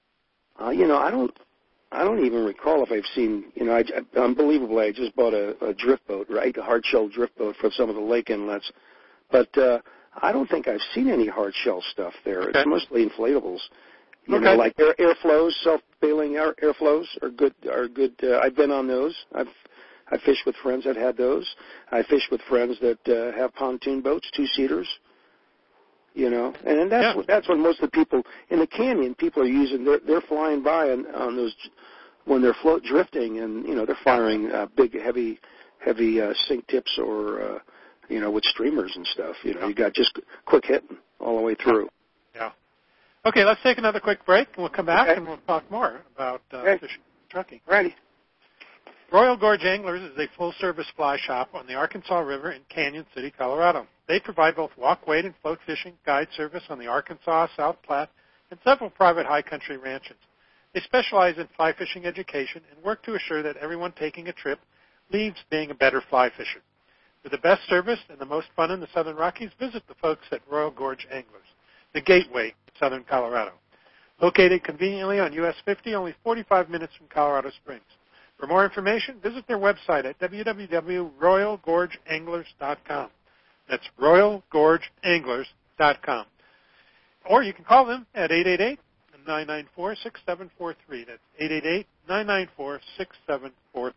I don't even recall if I've seen. Unbelievably, I just bought a drift boat, right? A hard shell drift boat for some of the lake inlets, but I don't think I've seen any hard shell stuff there. Okay. It's mostly inflatables. Like air flows, self-bailing air flows are good. I've been on those. I fished with friends that had those. I fished with friends that have pontoon boats, 2-seaters. you know. And that's what most of the people in the canyon, people are using. They're flying by on those when they're float drifting, and you know they're firing big, heavy sink tips or you know, with streamers and stuff. You know, you got just quick hitting all the way through. Yeah. Okay, let's take another quick break, and we'll come back and we'll talk more about fishing and trucking. Ready. Royal Gorge Anglers is a full-service fly shop on the Arkansas River in Canyon City, Colorado. They provide both walk, wade, and float fishing guide service on the Arkansas, South Platte, and several private high country ranches. They specialize in fly fishing education and work to assure that everyone taking a trip leaves being a better fly fisher. For the best service and the most fun in the Southern Rockies, visit the folks at Royal Gorge Anglers, the gateway to Southern Colorado. Located conveniently on US 50, only 45 minutes from Colorado Springs. For more information, visit their website at www.royalgorgeanglers.com. That's royalgorgeanglers.com. Or you can call them at 888-994-6743. That's 888-994-6743.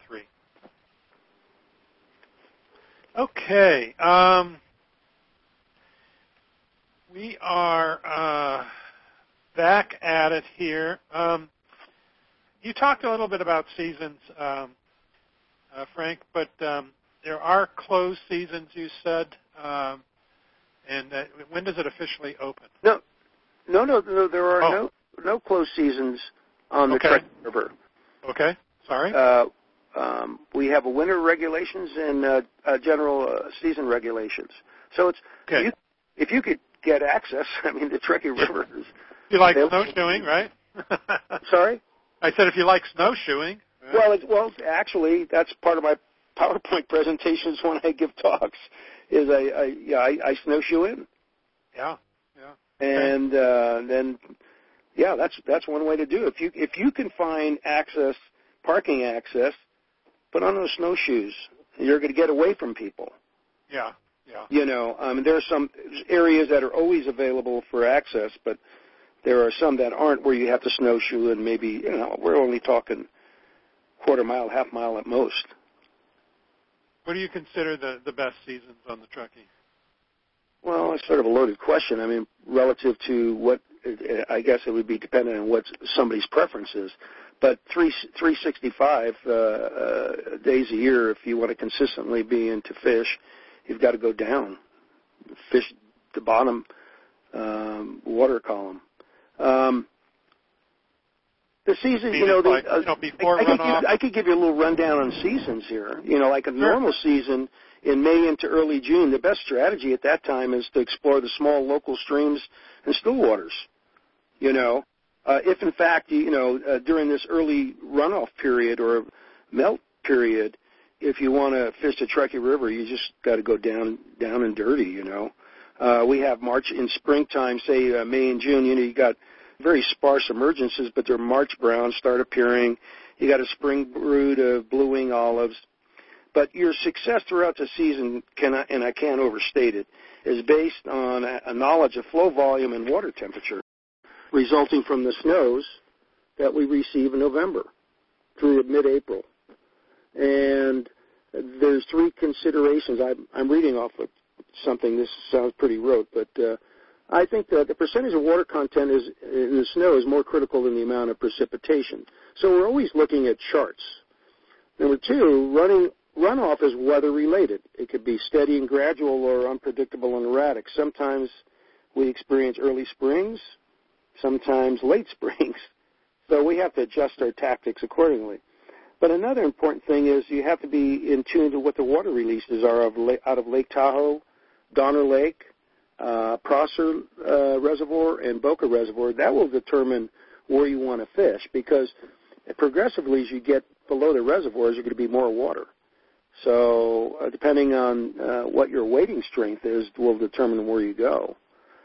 Okay. We are back at it here. You talked a little bit about seasons, Frank, but there are closed seasons, you said. And when does it officially open? No. There are no closed seasons on the Truckee River. Okay. Sorry. We have a winter regulations and general season regulations. So it's if you could get access. I mean, the Truckee River is. You like snowshoeing, right? Sorry. I said if you like snowshoeing. Right? Well, actually, that's part of my PowerPoint presentations when I give talks. Is I snowshoe in. Yeah. And then that's one way to do it. If you can find access, parking access, put on those snowshoes. You're going to get away from people. Yeah. You know, there are some areas that are always available for access, but there are some that aren't where you have to snowshoe, and maybe, you know, we're only talking quarter mile, half mile at most. What do you consider the best seasons on the Truckee? Well, it's sort of a loaded question. I mean, relative to what, I guess it would be dependent on what somebody's preference is. But 365 days a year, if you want to consistently be into fish, you've got to go down, fish the bottom water column. The season, before runoff. I could give you a little rundown on seasons here. You know, like a normal season in May into early June, the best strategy at that time is to explore the small local streams and still waters. You know, if in fact, during this early runoff period or melt period, if you want to fish the Truckee River, you just got to go down and dirty. You know, we have March in springtime, say May and June. You know, you got very sparse emergences, but their March browns start appearing. You got a spring brood of blue-wing olives. But your success throughout the season, and I can't overstate it, is based on a knowledge of flow volume and water temperature resulting from the snows that we receive in November through mid-April. And there's three considerations. I'm reading off of something. This sounds pretty rote, but I think that the percentage of water content in the snow is more critical than the amount of precipitation. So we're always looking at charts. Number two, runoff is weather-related. It could be steady and gradual or unpredictable and erratic. Sometimes we experience early springs, sometimes late springs. So we have to adjust our tactics accordingly. But another important thing is you have to be in tune to what the water releases are out of Lake Tahoe, Donner Lake, Prosser Reservoir, and Boca Reservoir. That will determine where you want to fish, because progressively as you get below the reservoirs, you're going to be more water. So depending on what your wading strength is will determine where you go.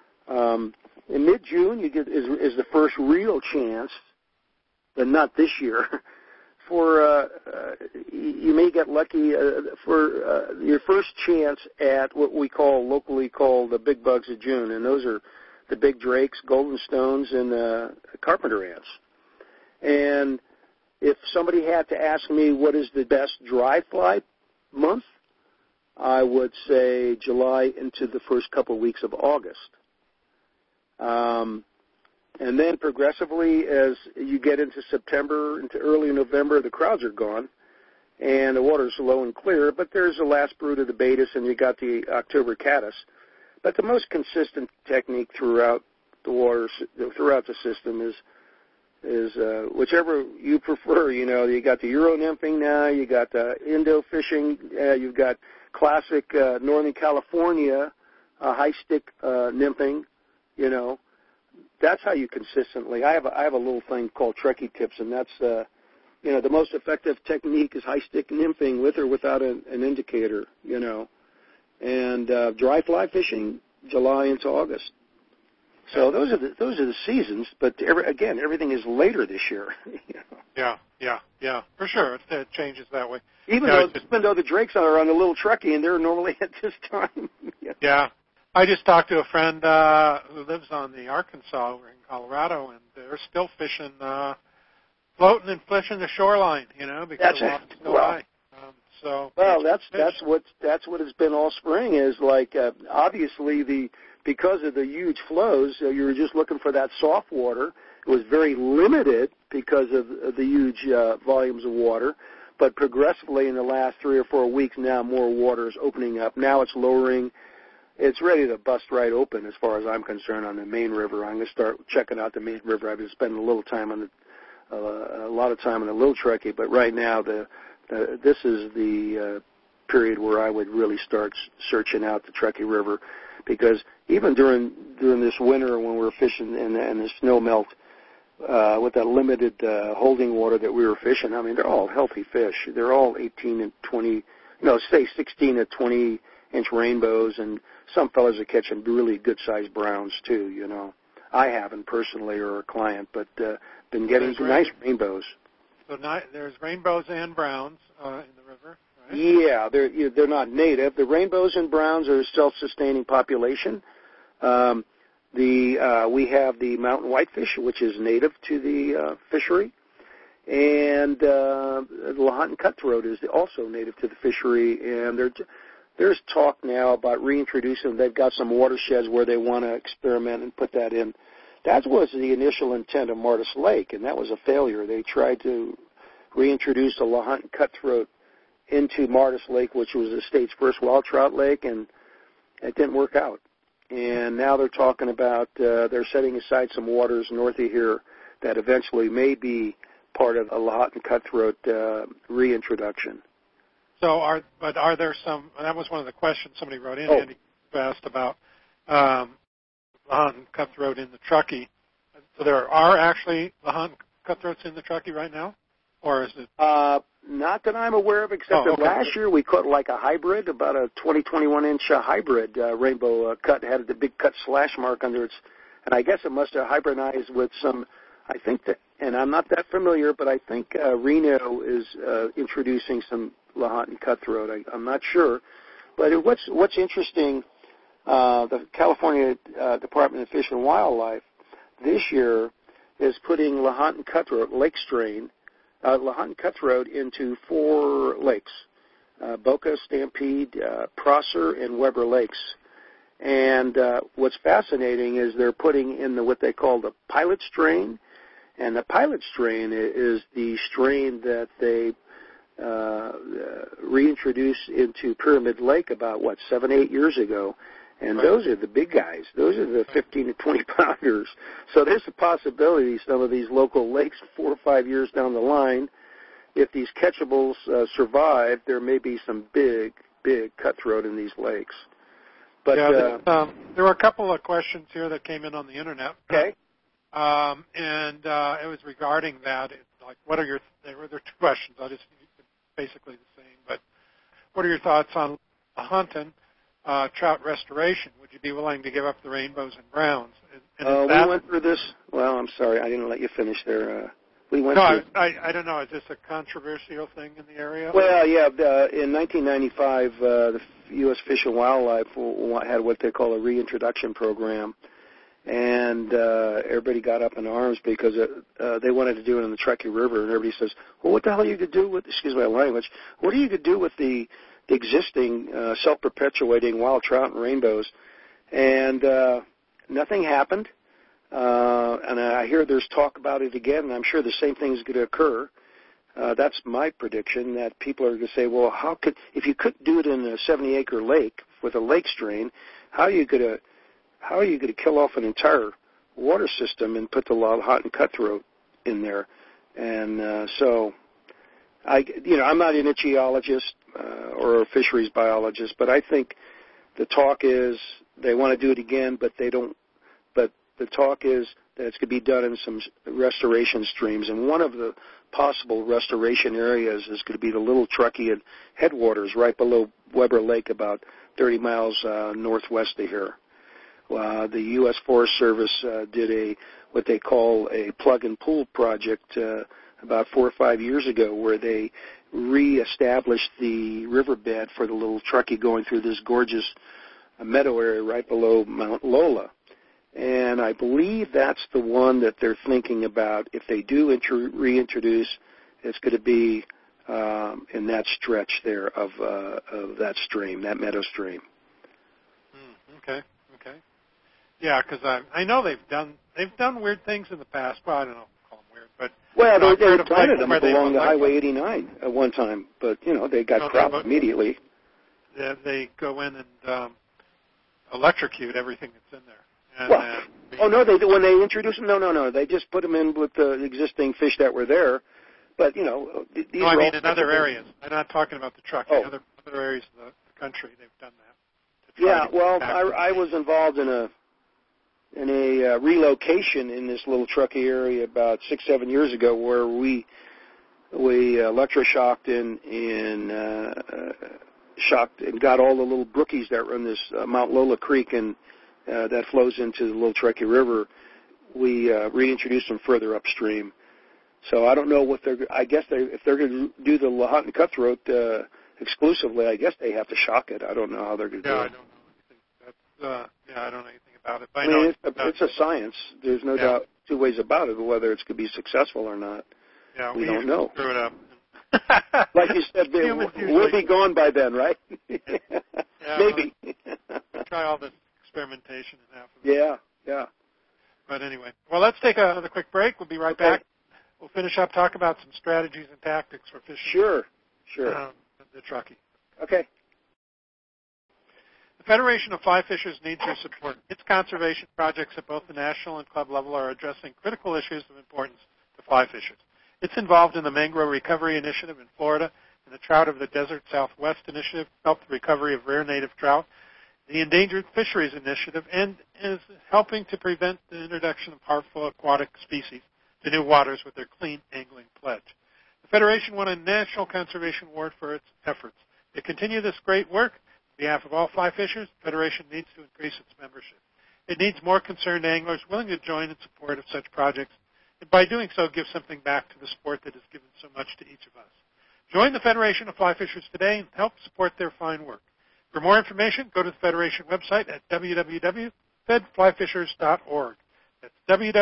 In mid-June, is the first real chance, but not this year, for you may get lucky for your first chance at what we locally call the big bugs of June, and those are the big drakes, golden stones, and carpenter ants. And if somebody had to ask me what is the best dry fly month, I would say July into the first couple of weeks of August. And then progressively, as you get into September, into early November, the crowds are gone, and the water's low and clear. But there's the last brood of the Baetis, and you got the October caddis. But the most consistent technique throughout the waters, throughout the system, is whichever you prefer. You know, you got the Euro nymphing now, you got the Indo fishing, you've got classic Northern California high stick nymphing. You know, that's how you consistently. I have a little thing called Trekkie Tips, and that's the most effective technique is high stick nymphing with or without an indicator. You know, and dry fly fishing July into August. So those are the seasons, but everything is later this year. You know? Yeah, for sure. It changes that way. Even though the drakes are on the little Trekkie, and they're normally at this time. Yeah. I just talked to a friend who lives on the Arkansas over in Colorado, and they're still fishing, floating and fishing the shoreline, you know, because the water's still high. That's what it's been all spring. Is like obviously because of the huge flows, you were just looking for that soft water. It was very limited because of the huge volumes of water. But progressively in the last 3 or 4 weeks now, more water is opening up. Now it's lowering. It's ready to bust right open as far as I'm concerned on the main river. I'm going to start checking out the main river. I've been spending a lot of time on the Little Trekkie, but right now this is the period where I would really start searching out the Trekkie River, because even during this winter when we were fishing and the snow melt, with that limited holding water that we were fishing, I mean, they're all healthy fish. They're all 18 and 20, say 16 to 20-inch rainbows, and some fellas are catching really good-sized browns too, you know. I haven't personally, or a client, but been getting some nice rainbows. So there's rainbows and browns in the river, right? Yeah, they're not native. The rainbows and browns are a self-sustaining population. We have the mountain whitefish, which is native to the fishery, and the Lahontan cutthroat is also native to the fishery. And there's talk now about reintroducing. They've got some watersheds where they want to experiment and put that in. That was the initial intent of Martis Lake, and that was a failure. They tried to reintroduce the Lahontan cutthroat into Martis Lake, which was the state's first wild trout lake, and it didn't work out. And now they're talking about they're setting aside some waters north of here that eventually may be part of a Lahontan cutthroat reintroduction. So are there some? That was one of the questions somebody wrote in. Andy asked about Lahontan cutthroat in the Truckee. So there are actually Lahontan cutthroats in the Truckee right now, or is it? Not that I'm aware of, except that last year we caught like a hybrid, about a 21-inch hybrid rainbow cut, had the big cut slash mark under its, and I guess it must have hybridized with some, I think that, and I'm not that familiar, but I think Reno is introducing some Lahontan cutthroat. I'm not sure. But what's interesting, the California Department of Fish and Wildlife this year is putting Lahontan cutthroat, lake strain, Lahontan cutthroat into 4 lakes, Boca, Stampede, Prosser, and Weber Lakes. And what's fascinating is they're putting in what they call the pilot strain, and the pilot strain is the strain that they reintroduced into Pyramid Lake about, 7-8 years ago. And those are the big guys. Those are the 15 to 20 pounders. So there's a possibility some of these local lakes 4 or 5 years down the line, if these catchables survive, there may be some big cutthroat in these lakes. But there were a couple of questions here that came in on the internet. Okay. And it was regarding that. Like, there were 2 questions. Basically the same. But what are your thoughts on Lahontan trout restoration? Would you be willing to give up the rainbows and browns? We went through this. Well, I'm sorry, I didn't let you finish there. I don't know. Is this a controversial thing in the area? Well, yeah. In 1995, the U.S. Fish and Wildlife had what they call a reintroduction program, and everybody got up in arms because they wanted to do it in the Truckee River, and everybody says, well, what the hell are you going to do with, excuse my language, what are you going to do with the existing self-perpetuating wild trout and rainbows? And nothing happened. and I hear there's talk about it again, and I'm sure the same thing is going to occur. That's my prediction, that people are going to say, well, if you couldn't do it in a 70-acre lake with a lake strain, how are you going to kill off an entire water system and put the Lahontan cutthroat in there? And so, I'm not an ichthyologist or a fisheries biologist, but I think the talk is they want to do it again, but they don't. But the talk is that it's going to be done in some restoration streams, and one of the possible restoration areas is going to be the Little Truckee headwaters right below Weber Lake, about 30 miles northwest of here. The U.S. Forest Service did what they call a plug and pull project about 4 or 5 years ago, where they reestablished the riverbed for the Little Truckee going through this gorgeous meadow area right below Mount Lola. And I believe that's the one that they're thinking about. If they do reintroduce, it's going to be in that stretch there of that stream, that meadow stream. Okay. Yeah, because I know they've done weird things in the past. Well, I don't know if I'll call them weird, but they planted them along the Highway 89 at one time, but they got cropped immediately. They go in and electrocute everything that's in there. When they introduced them, no. They just put them in with the existing fish that were there. But, these I mean in other areas. I'm not talking about the Truckee. Other areas of the country, they've done that. I was involved in a relocation in this Little Truckee area about 6-7 years ago, where we electroshocked and shocked and got all the little brookies that run this Mount Lola Creek and that flows into the Little Truckee River. We reintroduced them further upstream. So I don't know what I guess if they're going to do the Lahontan cutthroat exclusively, I guess they have to shock it. I don't know how they're going to do it. I don't know anything. I don't know anything about it. But I mean, it's a science. There's no doubt two ways about it, but whether it's going to be successful or not, we don't know. Screw it up. Like you said, we'll be gone by then, right? Maybe. Try all this experimentation and half of it. Yeah. But anyway, well, let's take another quick break. We'll be right back. We'll finish up, talk about some strategies and tactics for fishing. Sure. The Truckee. Okay. The Federation of Fly Fishers needs your support. Its conservation projects at both the national and club level are addressing critical issues of importance to fly fishers. It's involved in the Mangrove Recovery Initiative in Florida and the Trout of the Desert Southwest Initiative to help the recovery of rare native trout, the Endangered Fisheries Initiative, and is helping to prevent the introduction of harmful aquatic species to new waters with their Clean Angling Pledge. The Federation won a National Conservation Award for its efforts. To continue this great work, on behalf of all fly fishers, the Federation needs to increase its membership. It needs more concerned anglers willing to join in support of such projects, and by doing so, give something back to the sport that has given so much to each of us. Join the Federation of Fly Fishers today and help support their fine work. For more information, go to the Federation website at www.fedflyfishers.org. That's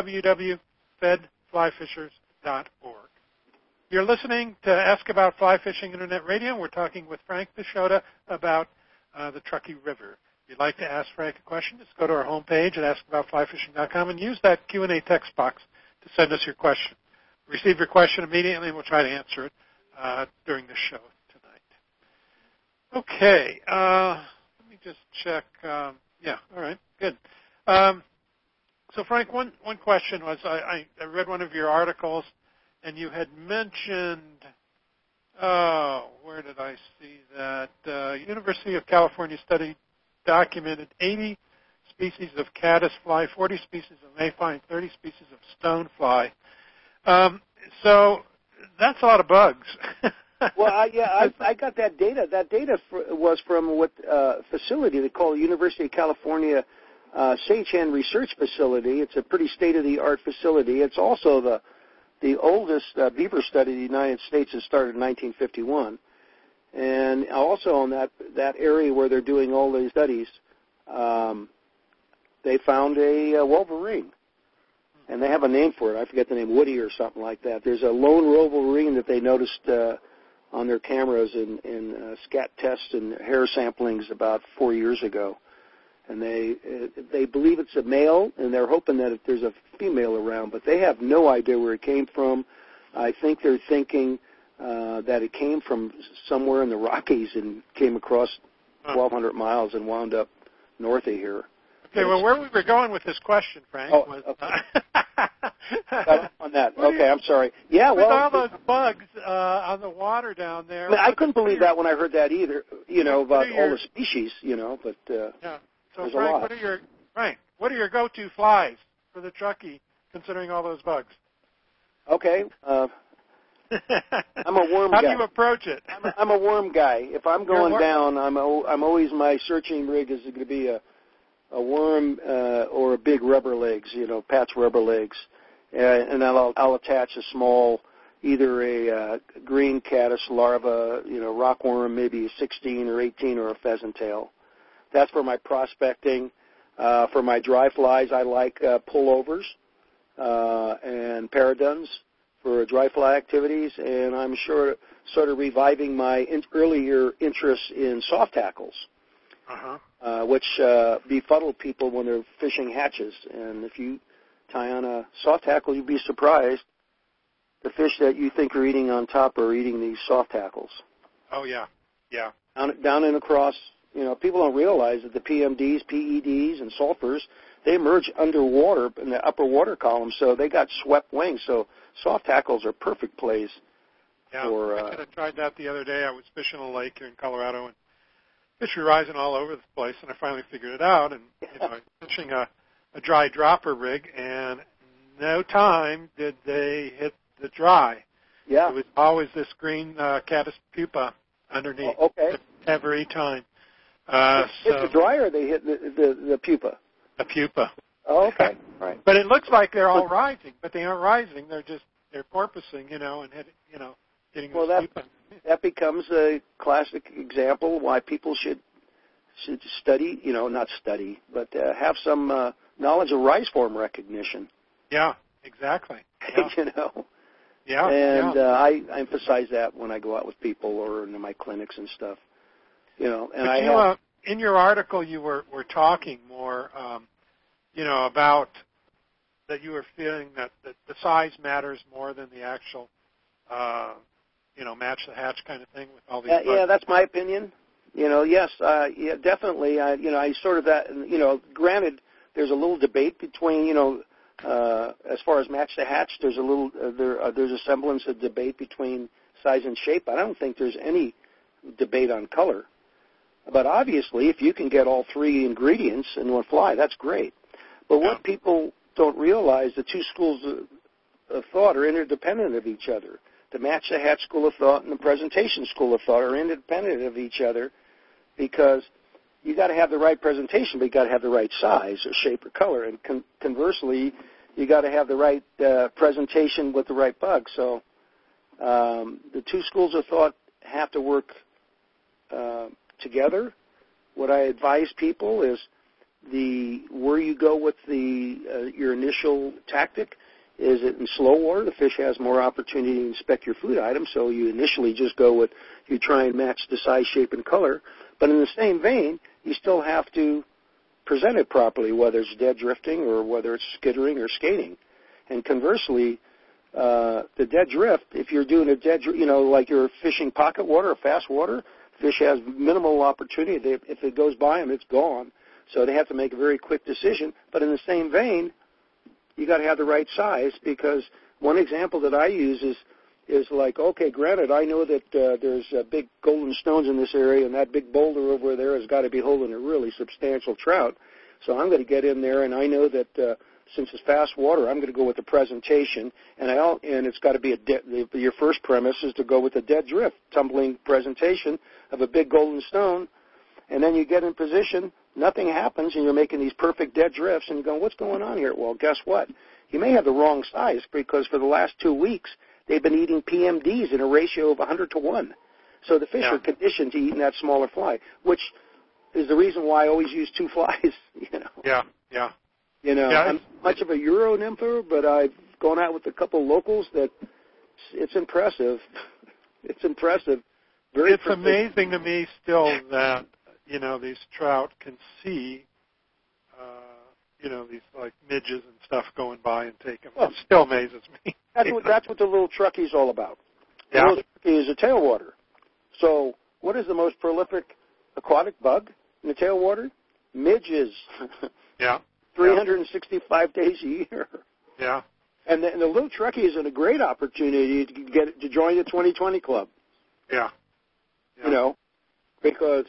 www.fedflyfishers.org. You're listening to Ask About Fly Fishing Internet Radio. We're talking with Frank Pisciotta about the Truckee River. If you'd like to ask Frank a question, just go to our homepage at askaboutflyfishing.com and use that Q&A text box to send us your question. Receive your question immediately, and we'll try to answer it during the show tonight. Okay, let me just check. All right, good. So, Frank, one question was, I read one of your articles, and you had mentioned, where did I see that? University of California study documented 80 species of caddisfly, 40 species of mayfly, and 30 species of stonefly. So that's a lot of bugs. Well, I got that data. That data was from what facility they call the University of California Seychan Research Facility. It's a pretty state-of-the-art facility. It's also the oldest beaver study in the United States. It started in 1951. And also on that area where they're doing all these studies, they found a wolverine. And they have a name for it. I forget the name, Woody or something like that. There's a lone wolverine that they noticed on their cameras in scat tests and hair samplings about 4 years ago. and they believe it's a male, and they're hoping that if there's a female around, but they have no idea where it came from. I think they're thinking that it came from somewhere in the Rockies and came across 1,200 miles and wound up north of here. Okay, well, where we were going with this question, Frank, was... Okay. On that. Okay, I'm sorry. Yeah, with all those bugs on the water down there... I couldn't believe that when I heard that either, about all the species, but yeah. So, there's Frank, a lot. what are your go-to flies for the Truckee, considering all those bugs? Okay. I'm a worm guy. How do you approach it? I'm a worm guy. If I'm going down, I'm always, my searching rig is going to be a worm or a big rubber legs, patch rubber legs, and I'll attach a small, either a green caddis larva, rockworm, maybe a 16 or 18, or a pheasant tail. That's for my prospecting. For my dry flies, I like pullovers and paraduns for dry fly activities, and I'm sort of reviving my earlier interest in soft tackles, which befuddle people when they're fishing hatches. And if you tie on a soft tackle, you'd be surprised the fish that you think are eating on top are eating these soft tackles. Oh, yeah. Yeah. Down and across, people don't realize that the PMDs, PEDs, and sulfurs, they emerge underwater in the upper water column, so they got swept wings. So soft tackles are perfect plays. Yeah, I kind of tried that the other day. I was fishing a lake here in Colorado, and fish were rising all over the place, and I finally figured it out. And I was fishing a dry dropper rig, and no time did they hit the dry. Yeah. It was always this green caddis pupa underneath. Oh, okay. Every time. Hit the dry, or they hit the pupa? The pupa. Oh, okay. Right. But it looks like they're all rising, but they aren't rising. They're porpoising, and hitting the pupa. That becomes a classic example why people should study, not study, but have some knowledge of rise form recognition. Yeah, exactly. Yeah. Yeah. And I emphasize that when I go out with people or in my clinics and stuff. And in your article, you were talking more, about that you were feeling that the size matters more than the actual, match the hatch kind of thing with all these. Yeah, that's my opinion. Yes, definitely. I sort of that. Granted, there's a little debate between, as far as match the hatch. There's a little there's a semblance of debate between size and shape. I don't think there's any debate on color. But obviously, if you can get all three ingredients in one fly, that's great. But what people don't realize, the two schools of thought are interdependent of each other. The match the hatch school of thought and the presentation school of thought are independent of each other, because you got to have the right presentation, but you got to have the right size or shape or color. And conversely, you got to have the right presentation with the right bug. So the two schools of thought have to work together. What I advise people is where you go with your initial tactic. Is it in slow water? The fish has more opportunity to inspect your food item, so you initially just you try and match the size, shape, and color. But in the same vein, you still have to present it properly, whether it's dead drifting or whether it's skittering or skating. And conversely, the dead drift, if you're doing a dead, like you're fishing pocket water or fast water, fish has minimal opportunity. If it goes by them, it's gone. So they have to make a very quick decision. But in the same vein, you got to have the right size, because one example that I use is like, okay, granted, I know that there's big golden stones in this area, and that big boulder over there has got to be holding a really substantial trout. So I'm going to get in there, and I know that since it's fast water, I'm going to go with the presentation, and it's got to be your first premise is to go with a dead drift, tumbling presentation of a big golden stone, and then you get in position, nothing happens, and you're making these perfect dead drifts, and you're going, what's going on here? Well, guess what? You may have the wrong size, because for the last 2 weeks, they've been eating PMDs in a ratio of 100 to 1. So the fish are conditioned to eating that smaller fly, which is the reason why I always use 2 flies, Yeah. I'm much of a Euro nympher, but I've gone out with a couple locals that it's impressive. It's impressive. It's amazing to me still that, these trout can see these like midges and stuff going by and take them. Well, it still amazes me. That's what the little truckie's all about. The Yeah. little truckie is a tailwater. So what is the most prolific aquatic bug in the tailwater? Midges. Yeah. 365 days a year. Yeah. And the little truckie is a great opportunity to join the 2020 club. Yeah. Because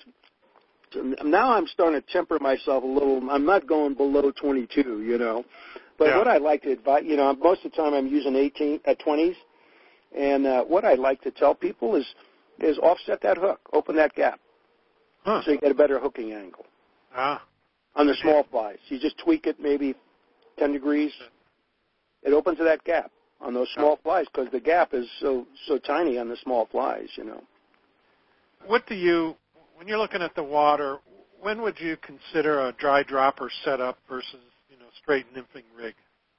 now I'm starting to temper myself a little. I'm not going below 22, But what I like to advise, most of the time I'm using 20s, and what I like to tell people is offset that hook, open that gap, so you get a better hooking angle. On the small flies, you just tweak it maybe 10 degrees. It opens that gap on those small flies because the gap is so tiny on the small flies, What do you, when you're looking at the water, when would you consider a dry dropper setup versus, straight nymphing rig?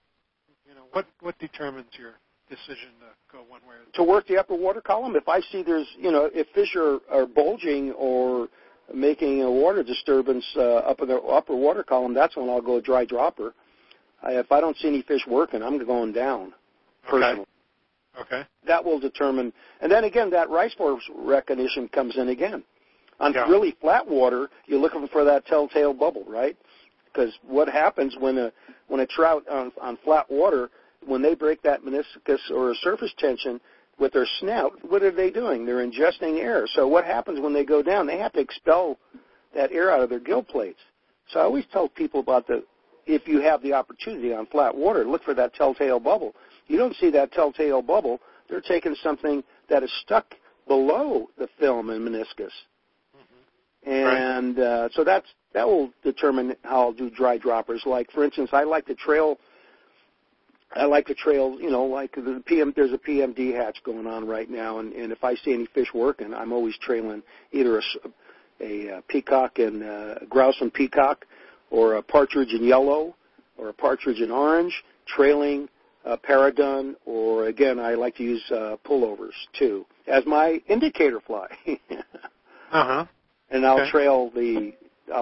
What determines your decision to go one way or the other? To work the upper water column, if I see there's, if fish are bulging or making a water disturbance up in the upper water column, that's when I'll go dry dropper. If I don't see any fish working, I'm going down, personally. Okay. That will determine, and then again, that rice force recognition comes in again. On really flat water, you're looking for that telltale bubble, right? Because what happens when a trout on flat water, when they break that meniscus or surface tension with their snout, what are they doing? They're ingesting air. So what happens when they go down? They have to expel that air out of their gill plates. So I always tell people about if you have the opportunity on flat water, look for that telltale bubble. You don't see that telltale bubble, they're taking something that is stuck below the film and meniscus. And so that will determine how I'll do dry droppers. Like, for instance, I like to trail, like the PM. There's a PMD hatch going on right now, and if I see any fish working, I'm always trailing either a peacock and grouse and peacock, or a partridge in yellow, or a partridge in orange, trailing a paradun, or again, I like to use pullovers too as my indicator fly. And I'll trail the.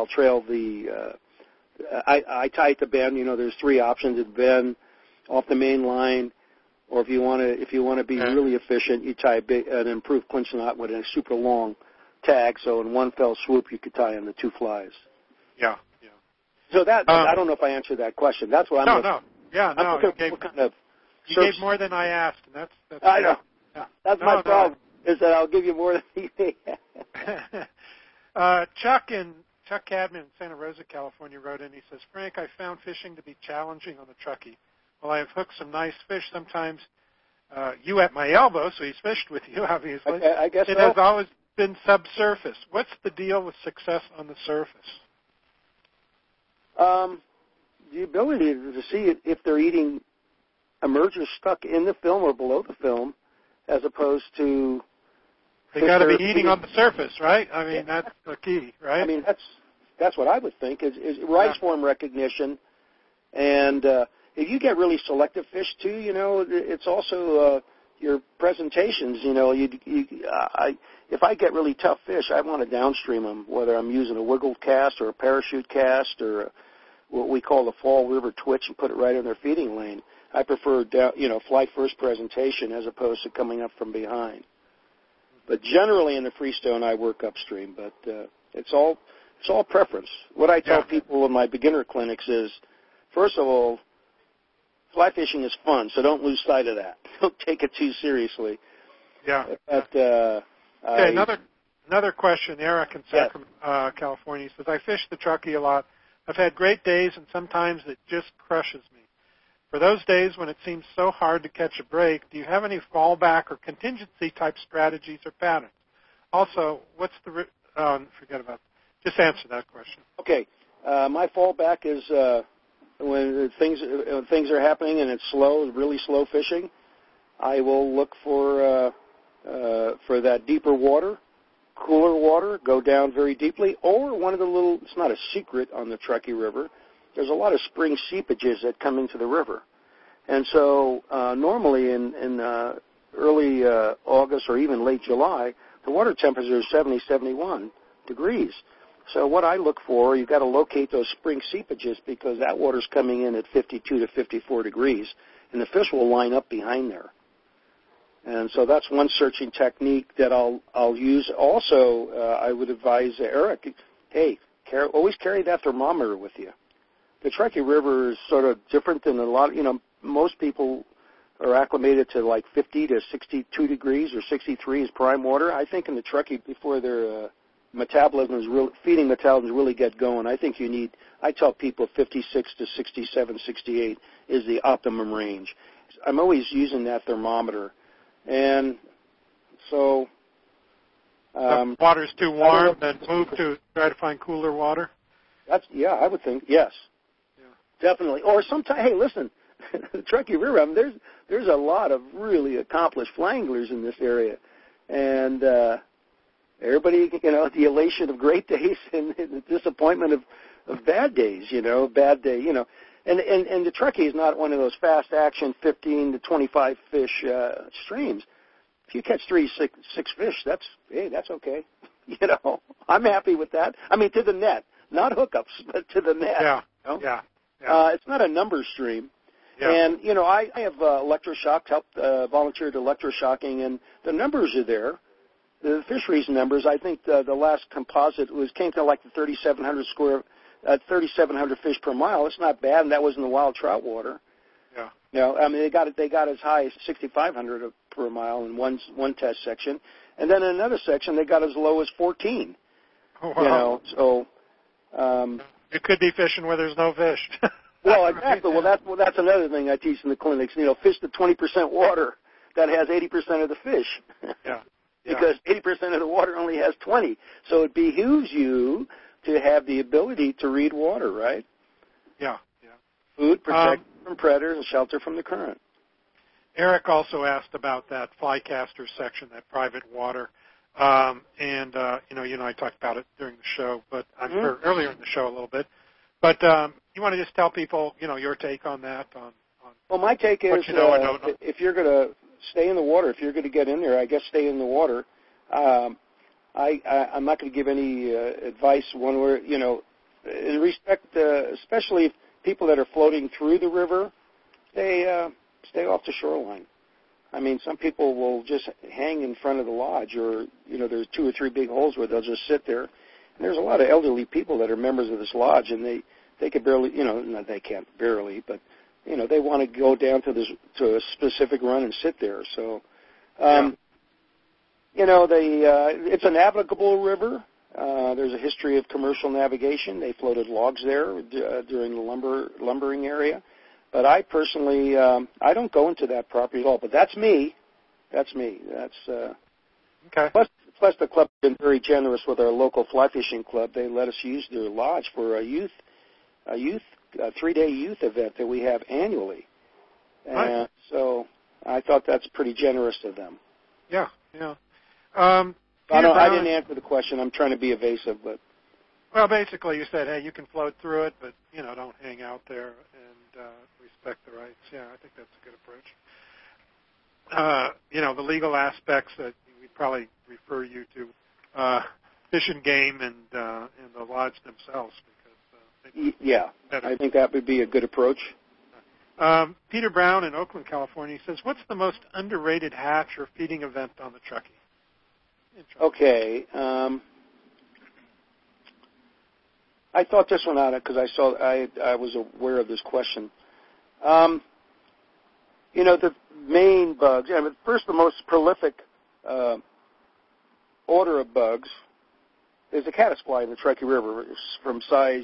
I tie it to bend. There's three options at bend, off the main line, or if you want to be really efficient, you tie an improved clinch knot with a super long tag. So in one fell swoop, you could tie on the two flies. Yeah. So I don't know if I answered that question. That's what I'm. No. Yeah, no. You gave more than I asked, and that's. I know. Yeah. That's my problem. Is that I'll give you more than you think. Chuck Cadman in Santa Rosa, California, wrote in. He says, Frank, I found fishing to be challenging on the truckee. Well, I have hooked some nice fish. Sometimes you at my elbow, so he's fished with you, obviously. Okay, I guess it has always been subsurface. What's the deal with success on the surface? The ability to see if they're eating emergers stuck in the film or below the film, as opposed to. They got to be eating on the surface, right? I mean, that's the key, right? I mean, that's what I would think is rice form recognition, and if you get really selective fish too, it's also your presentations. If I get really tough fish, I want to downstream them, whether I'm using a wiggle cast or a parachute cast or what we call the Fall River Twitch, and put it right in their feeding lane. I prefer fly first presentation as opposed to coming up from behind. But generally in the freestone, I work upstream. But it's all preference. What I tell people in my beginner clinics is, first of all, fly fishing is fun, so don't lose sight of that. Don't take it too seriously. Yeah. But another question. Eric in Sacramento, California says, I fish the truckee a lot. I've had great days, and sometimes it just crushes me. For those days when it seems so hard to catch a break, do you have any fallback or contingency-type strategies or patterns? Also, what's forget about that. Just answer that question. Okay. My fallback is when things are happening and it's slow, really slow fishing, I will look for that deeper water, cooler water, go down very deeply, or one of the little, it's not a secret on the Truckee River, there's a lot of spring seepages that come into the river. And so normally in early August or even late July, the water temperature is 70, 71 degrees. So what I look for, you've got to locate those spring seepages because that water's coming in at 52 to 54 degrees, and the fish will line up behind there. And so that's one searching technique that I'll use. Also, I would advise Eric, hey, always carry that thermometer with you. The Truckee River is sort of different than a lot. Most people are acclimated to like 50 to 62 degrees or 63 is prime water. I think in the Truckee, before their feeding metabolism really get going, I tell people 56 to 67, 68 is the optimum range. I'm always using that thermometer. And so... the water's too warm, then move to try to find cooler water? I would think, yes. Yeah. Definitely. Or sometimes, hey, listen, the Truckee River, there's a lot of really accomplished flanglers in this area. And everybody, the elation of great days and the disappointment of bad days, bad day, And the Truckee is not one of those fast action 15 to 25 fish streams. If you catch 3, 6 fish, that's okay. I'm happy with that. I mean, to the net, not hookups, but to the net. Yeah. Yeah. It's not a number stream. Yeah. And I have electroshocked, helped volunteered electroshocking, and the numbers are there. The fisheries numbers, I think the last composite came to like the 3,700 fish per mile. It's not bad, and that was in the wild trout water. Yeah. They got as high as 6,500 per mile in one test section, and then in another section they got as low as 14. Oh, wow. You could be fishing where there's no fish. Well, exactly. Well, that's another thing I teach in the clinics. Fish the 20% water that has 80% of the fish. Yeah. Because 80% of the water only has 20. So it behooves you to have the ability to read water, right? Yeah. Food, protect from predators, and shelter from the current. Eric also asked about that Flycaster section, that private water. You and I talked about it during the show, but I'm sure earlier in the show a little bit. But you want to just tell people, your take on that? Well, my take is if you're going to stay in the water, if you're going to get in there, I guess stay in the water. I'm not going to give any advice one way, in respect, especially people that are floating through the river, stay off the shoreline. I mean, some people will just hang in front of the lodge, or there's 2 or 3 big holes where they'll just sit there. And there's a lot of elderly people that are members of this lodge, and they could barely, they can't barely, but they want to go down to a specific run and sit there. So, it's a navigable river. There's a history of commercial navigation. They floated logs there during the lumbering area. But I personally, I don't go into that property at all. But that's me. Okay. Plus, the club has been very generous with our local fly fishing club. They let us use their lodge for a 3-day youth event that we have annually. Nice. So I thought that's pretty generous of them. Yeah. I didn't answer the question. I'm trying to be evasive, but. Well, basically, you said, hey, you can float through it, but don't hang out there and respect the rights. Yeah, I think that's a good approach. The legal aspects that we'd probably refer you to Fish and Game and the lodge themselves, because I think that would be a good approach. Peter Brown in Oakland, California says, "What's the most underrated hatch or feeding event on the Truckee?" Okay. I thought this one out because I was aware of this question. The main bugs. First, the most prolific order of bugs is the caddisfly in the Truckee River, from size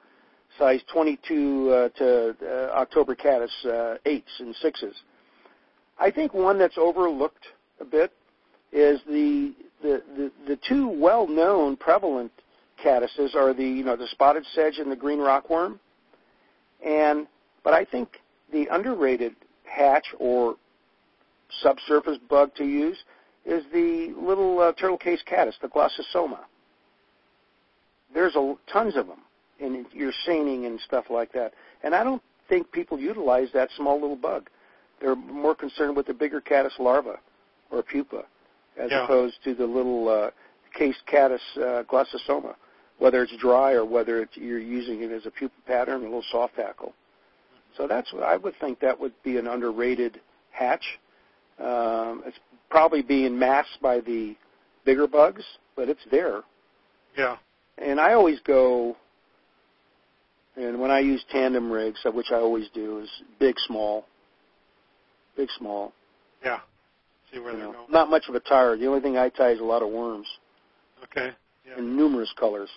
22 to October caddis 8s and 6s. I think one that's overlooked a bit is the 2 well-known prevalent caddises are the spotted sedge and the green rockworm. But I think the underrated hatch or subsurface bug to use is the little turtle case caddis, the Glossosoma. There's tons of them in your seining and stuff like that. And I don't think people utilize that small little bug. They're more concerned with the bigger caddis larva or pupa as opposed to the little case caddis Glossosoma. whether it's dry or whether you're using it as a pupa pattern, a little soft tackle. So that's what I would think that would be an underrated hatch. It's probably being masked by the bigger bugs, but it's there. Yeah. And I always go, and when I use tandem rigs, which I always do, is big, small. Yeah. See where they're going. Not much of a tire. The only thing I tie is a lot of worms. Okay. Yeah. In numerous colors.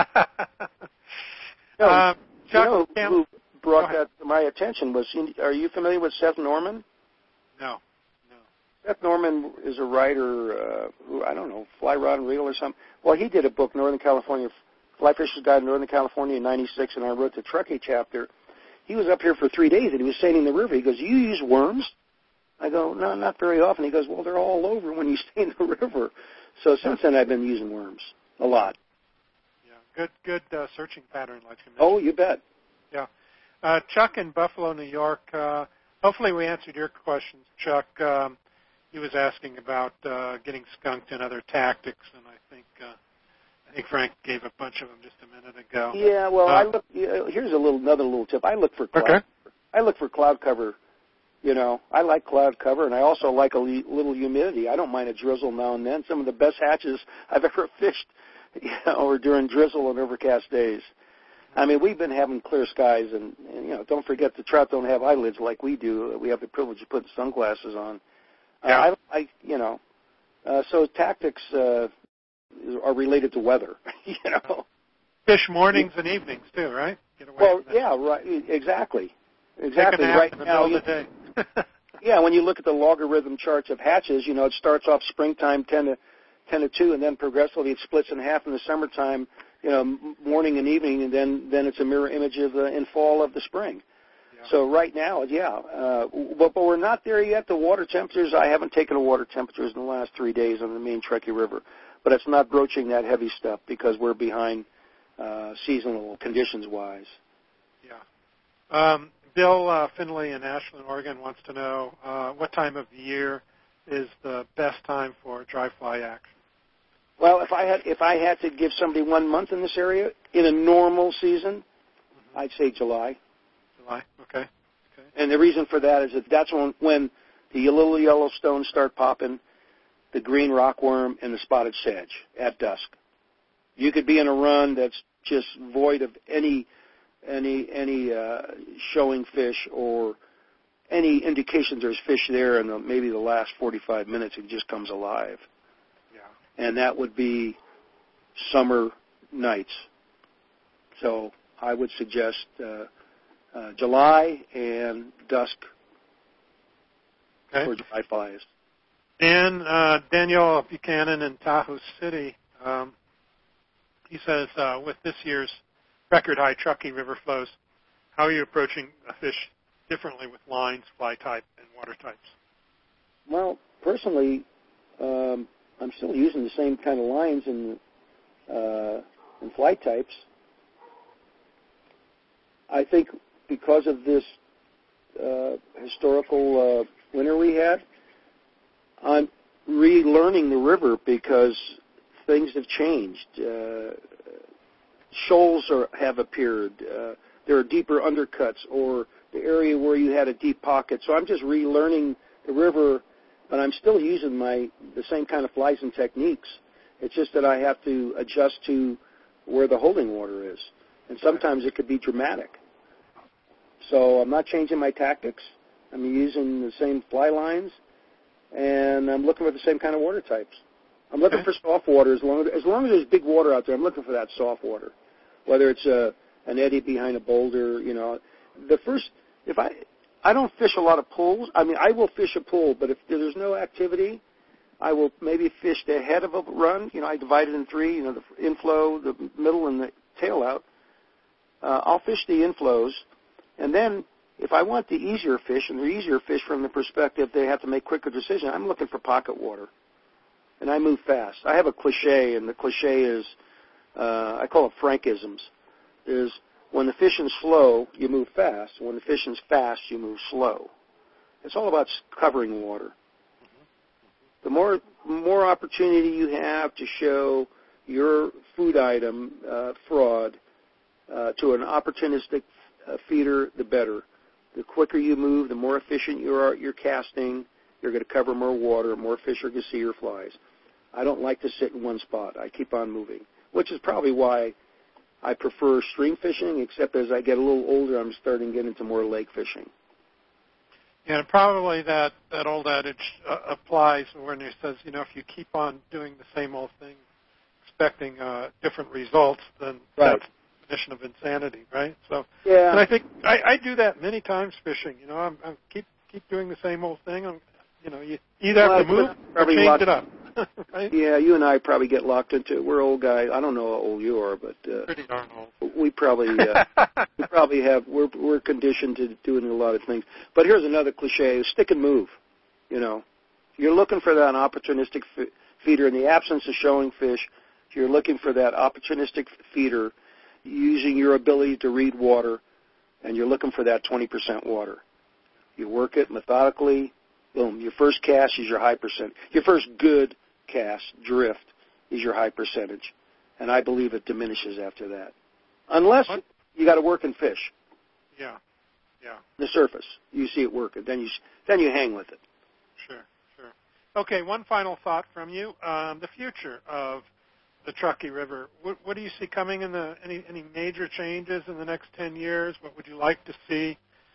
Chuck, who brought that to my attention was, are you familiar with Seth Norman? No. Seth Norman is a writer who, I don't know, Fly Rod and Reel or something. Well, he did a book, Northern California, Fly Fisher's Guide to Northern California in 96, and I wrote the Truckee chapter. He was up here for 3 days, and he was sailing the river. He goes, you use worms? I go, no, not very often. He goes, well, they're all over when you stay in the river. So since then, I've been using worms a lot. Yeah, good searching pattern, like you mentioned. Oh, you bet. Yeah. Chuck in Buffalo, New York. Hopefully we answered your questions, Chuck. He was asking about getting skunked and other tactics, and I think Frank gave a bunch of them just a minute ago. Yeah, well, here's another little tip. I look for cloud. Okay. I look for cloud cover. I like cloud cover, and I also like a little humidity. I don't mind a drizzle now and then. Some of the best hatches I've ever fished, are during drizzle and overcast days. I mean, we've been having clear skies, and don't forget the trout don't have eyelids like we do. We have the privilege of putting sunglasses on. Yeah. So tactics are related to weather. Fish mornings and evenings too, right? Get away from that. Yeah, right. Exactly. Take a nap right in the now, middle of the day. Yeah, when you look at the logarithm charts of hatches, it starts off springtime 10 to 2, and then progressively it splits in half in the summertime, morning and evening, and then it's a mirror image of in fall of the spring. Yeah. So right now, but we're not there yet. The water temperatures, I haven't taken the water temperatures in the last 3 days on the main Truckee River, but it's not broaching that heavy stuff because we're behind seasonal conditions-wise. Yeah. Bill Finley in Ashland, Oregon wants to know what time of the year is the best time for dry fly action. Well, if I had to give somebody 1 month in this area in a normal season, I'd say July. July, okay. And the reason for that is that that's when the little Yellowstones start popping, the green rockworm and the spotted sedge at dusk. You could be in a run that's just void of any showing fish or any indications there's fish there, and maybe the last 45 minutes it just comes alive. Yeah. And that would be summer nights. So I would suggest July and dusk for dry flies. And Daniel Buchanan in Tahoe City, he says, with this year's record-high Truckee River flows, how are you approaching a fish differently with lines, fly type, and water types? Well, personally, I'm still using the same kind of lines and fly types. I think because of this historical winter we had, I'm relearning the river because things have changed. Shoals have appeared. There are deeper undercuts or the area where you had a deep pocket. So I'm just relearning the river, but I'm still using the same kind of flies and techniques. It's just that I have to adjust to where the holding water is. And sometimes it could be dramatic. So I'm not changing my tactics. I'm using the same fly lines, and I'm looking for the same kind of water types. I'm looking for soft water. As long as there's big water out there, I'm looking for that soft water. Whether it's an eddy behind a boulder, I don't fish a lot of pools. I mean, I will fish a pool, but if there's no activity, I will maybe fish the head of a run. I divide it in three, the inflow, the middle, and the tail out. I'll fish the inflows, and then if I want the easier fish, and they're easier fish from the perspective they have to make quicker decisions, I'm looking for pocket water. And I move fast. I have a cliche, and the cliche is, I call it Frankisms, is when the fishing's slow, you move fast. When the fishing's fast, you move slow. It's all about covering water. The more opportunity you have to show your food item fraud to an opportunistic feeder, the better. The quicker you move, the more efficient you are at your casting. You're going to cover more water, more fish are going to see your flies. I don't like to sit in one spot. I keep on moving, which is probably why I prefer stream fishing, except as I get a little older, I'm starting to get into more lake fishing. Yeah, and probably that old adage applies when it says, if you keep on doing the same old thing, expecting different results, then right. That's a definition of insanity, right? So, yeah. And I think I do that many times fishing. I'm keep doing the same old thing. You either have to move or change it up. Right? Yeah, you and I probably get locked into it. We're old guys. I don't know how old you are, but pretty darn old. We probably we're conditioned to doing a lot of things. But here's another cliche: stick and move. You're looking for that opportunistic feeder in the absence of showing fish. You're looking for that opportunistic feeder using your ability to read water, and you're looking for that 20% water. You work it methodically. Boom. Your first cast is your high percent. Your first good cast, drift, is your high percentage. And I believe it diminishes after that. Unless you got to work and fish. Yeah. The surface. You see it working. Then you hang with it. Sure. Okay, one final thought from you. The future of the Truckee River. What do you see coming in any major changes in the next 10 years? What would you like to see?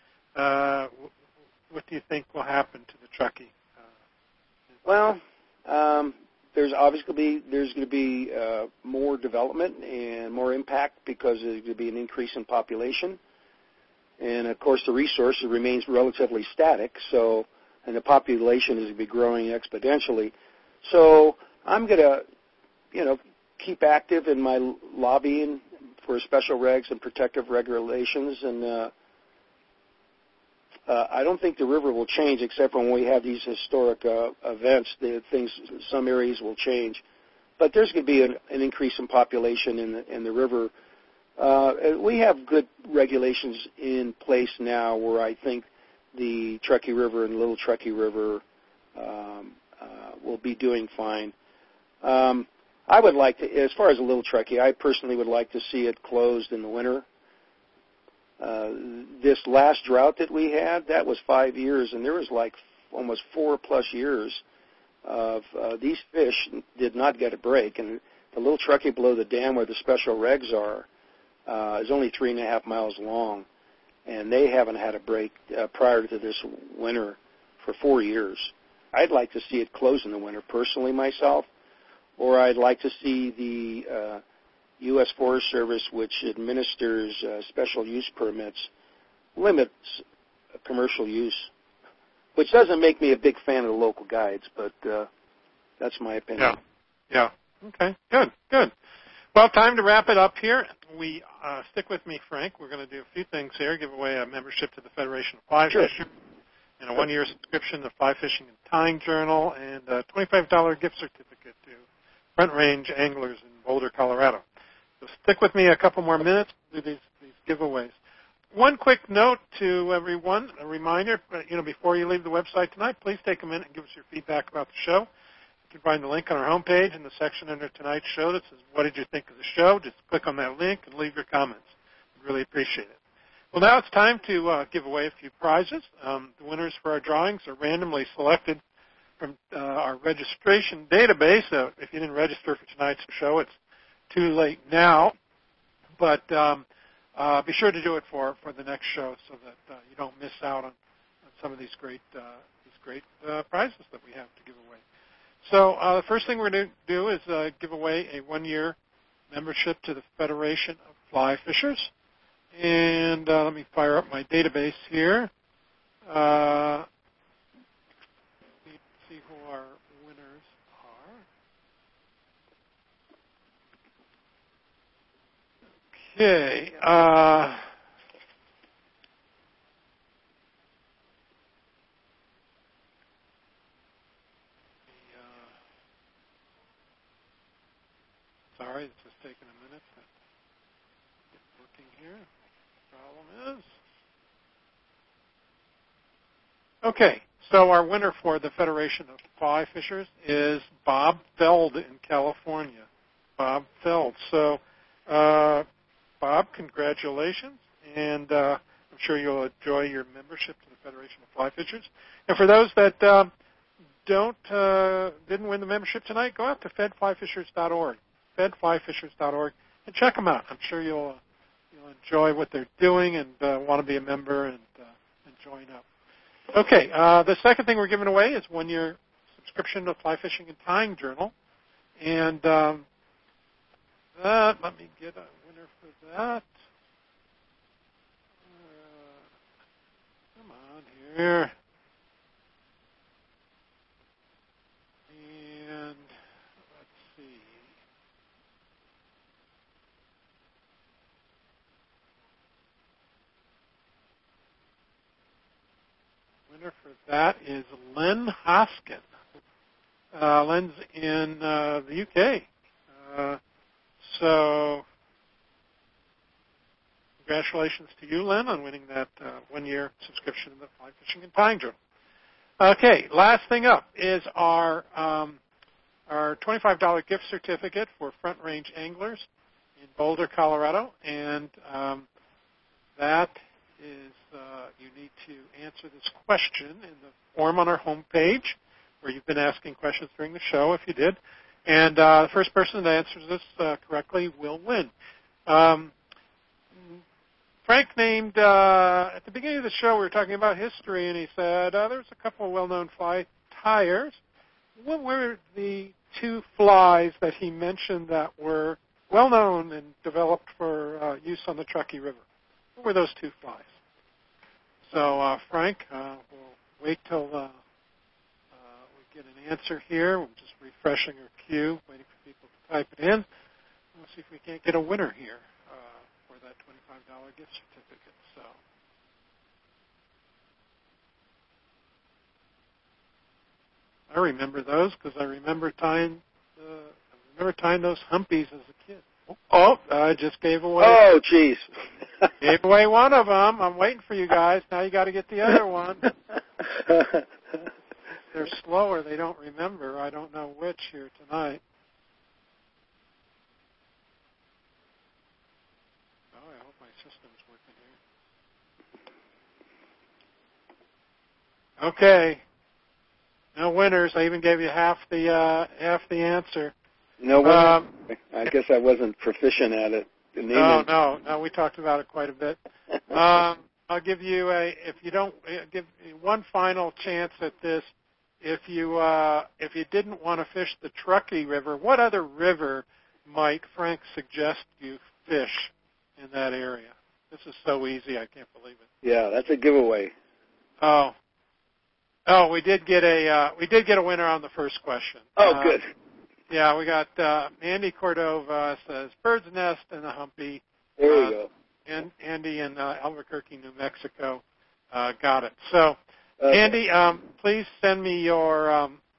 What do you think will happen to the Truckee? Well, there's going to be more development and more impact because there's going to be an increase in population, and of course the resource remains relatively static. And the population is going to be growing exponentially. So I'm going to, keep active in my lobbying for special regs and protective regulations and. I don't think the river will change except when we have these historic events. Some areas will change, but there's going to be an increase in population in the river. We have good regulations in place now, where I think the Truckee River and Little Truckee River will be doing fine. I would like to, as far as the Little Truckee, I personally would like to see it closed in the winter. This last drought that we had, that was 5 years, and there was like almost 4+ years of these fish did not get a break. And the Little Truckee below the dam where the special regs are is only 3.5 miles long, and they haven't had a break prior to this winter for 4 years. I'd like to see it close in the winter personally myself, or I'd like to see the U.S. Forest Service, which administers special use permits, limits commercial use, which doesn't make me a big fan of the local guides, but that's my opinion. Yeah. Okay, good. Well, time to wrap it up here. We stick with me, Frank. We're going to do a few things here, give away a membership to the Federation of Fly Fishers, and a 1-year subscription to Fly Fishing and Tying Journal, and a $25 gift certificate to Front Range Anglers in Boulder, Colorado. So stick with me a couple more minutes to do these giveaways. One quick note to everyone, a reminder, before you leave the website tonight, please take a minute and give us your feedback about the show. You can find the link on our homepage in the section under tonight's show that says, what did you think of the show? Just click on that link and leave your comments. We'd really appreciate it. Well, now it's time to give away a few prizes. The winners for our drawings are randomly selected from our registration database. If you didn't register for tonight's show, it's too late now, but be sure to do it for the next show so that you don't miss out on some of these great prizes that we have to give away. So the first thing we're going to do is give away a 1-year membership to the Federation of Fly Fishers. And let me fire up my database here. Let's see who our winners are. Okay. Sorry, it's just taking a minute to get working here. Problem is. Okay, so our winner for the Federation of Fly Fishers is Bob Feld in California. Bob Feld. So, Bob, congratulations, and I'm sure you'll enjoy your membership to the Federation of Fly Fishers. And for those that didn't win the membership tonight, go out to fedflyfishers.org, fedflyfishers.org, and check them out. I'm sure you'll enjoy what they're doing and want to be a member and join up. Okay, the second thing we're giving away is 1-year subscription to Fly Fishing and Tying Journal. And let me get a winner for that. Come on here. And let's see. Winner for that is Len Hoskin. Len's in the UK. So congratulations to you, Len, on winning that 1-year subscription to the Fly Fishing and Tying Journal. Okay, last thing up is our $25 gift certificate for Front Range Anglers in Boulder, Colorado, and that is you need to answer this question in the form on our homepage, where you've been asking questions during the show, if you did. And the first person that answers this correctly will win. Frank named, at the beginning of the show, we were talking about history, and he said there's a couple of well-known fly tyers. What were the two flies that he mentioned that were well-known and developed for use on the Truckee River? What were those two flies? So, Frank, we'll wait till we get an answer here. We're just refreshing our queue, waiting for people to type it in. We'll see if we can't get a winner here for that $25 gift certificate. So, I remember those because I remember tying those humpies as a kid. Oh, I just gave away. Oh, jeez. Gave away one of them. I'm waiting for you guys. Now you got to get the other one. They're slower. They don't remember. I don't know which here tonight. Oh, I hope my system's working here. Okay. No winners. I even gave you half the answer. No winner. I guess I wasn't proficient at it. No. We talked about it quite a bit. I'll give you give you one final chance at this. If you didn't want to fish the Truckee River, what other river might Frank suggest you fish in that area? This is so easy, I can't believe it. Yeah, that's a giveaway. Oh, we did get a winner on the first question. Oh, good. Yeah, we got Andy Cordova says Bird's Nest and the Humpy. There you go. And Andy in Albuquerque, New Mexico, got it. So, Andy, please send me your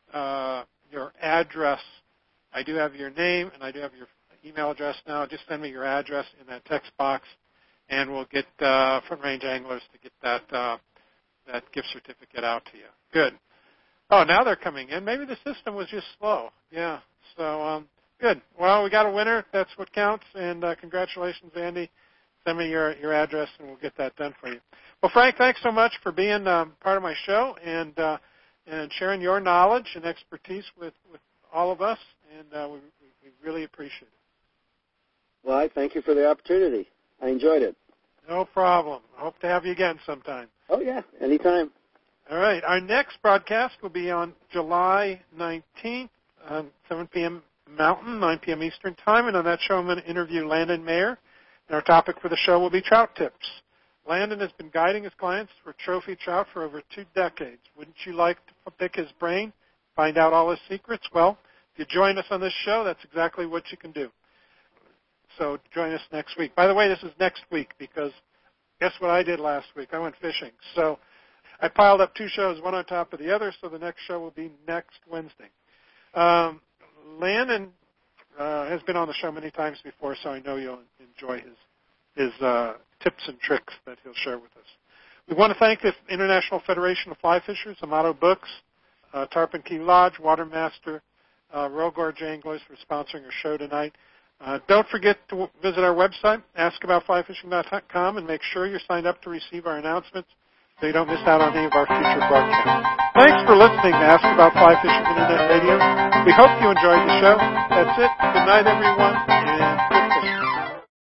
address. I do have your name and I do have your email address now. Just send me your address in that text box, and we'll get Front Range Anglers to get that gift certificate out to you. Good. Oh, now they're coming in. Maybe the system was just slow. Yeah. So, good. Well, we got a winner. That's what counts. And congratulations, Andy. Send me your address, and we'll get that done for you. Well, Frank, thanks so much for being part of my show and sharing your knowledge and expertise with all of us. And we really appreciate it. Well, I thank you for the opportunity. I enjoyed it. No problem. I hope to have you again sometime. Oh, yeah, anytime. All right. Our next broadcast will be on July 19th, 7 p.m. Mountain, 9 p.m. Eastern Time. And on that show, I'm going to interview Landon Mayer. And our topic for the show will be trout tips. Landon has been guiding his clients for trophy trout for over 2 decades. Wouldn't you like to pick his brain, find out all his secrets? Well, if you join us on this show, that's exactly what you can do. So join us next week. By the way, this is next week because guess what I did last week? I went fishing. So I piled up 2 shows, one on top of the other, so the next show will be next Wednesday. Landon has been on the show many times before, so I know you'll enjoy his tips and tricks that he'll share with us. We want to thank the International Federation of Fly Fishers, Amato Books, Tarpon Key Lodge, Watermaster, Royal Gorge Anglers, for sponsoring our show tonight. Don't forget to visit our website, askaboutflyfishing.com, and make sure you're signed up to receive our announcements so you don't miss out on any of our future broadcasts. Thanks for listening to Ask About Fly Fishing Internet Radio. We hope you enjoyed the show. That's it. Good night, everyone, and good fishing.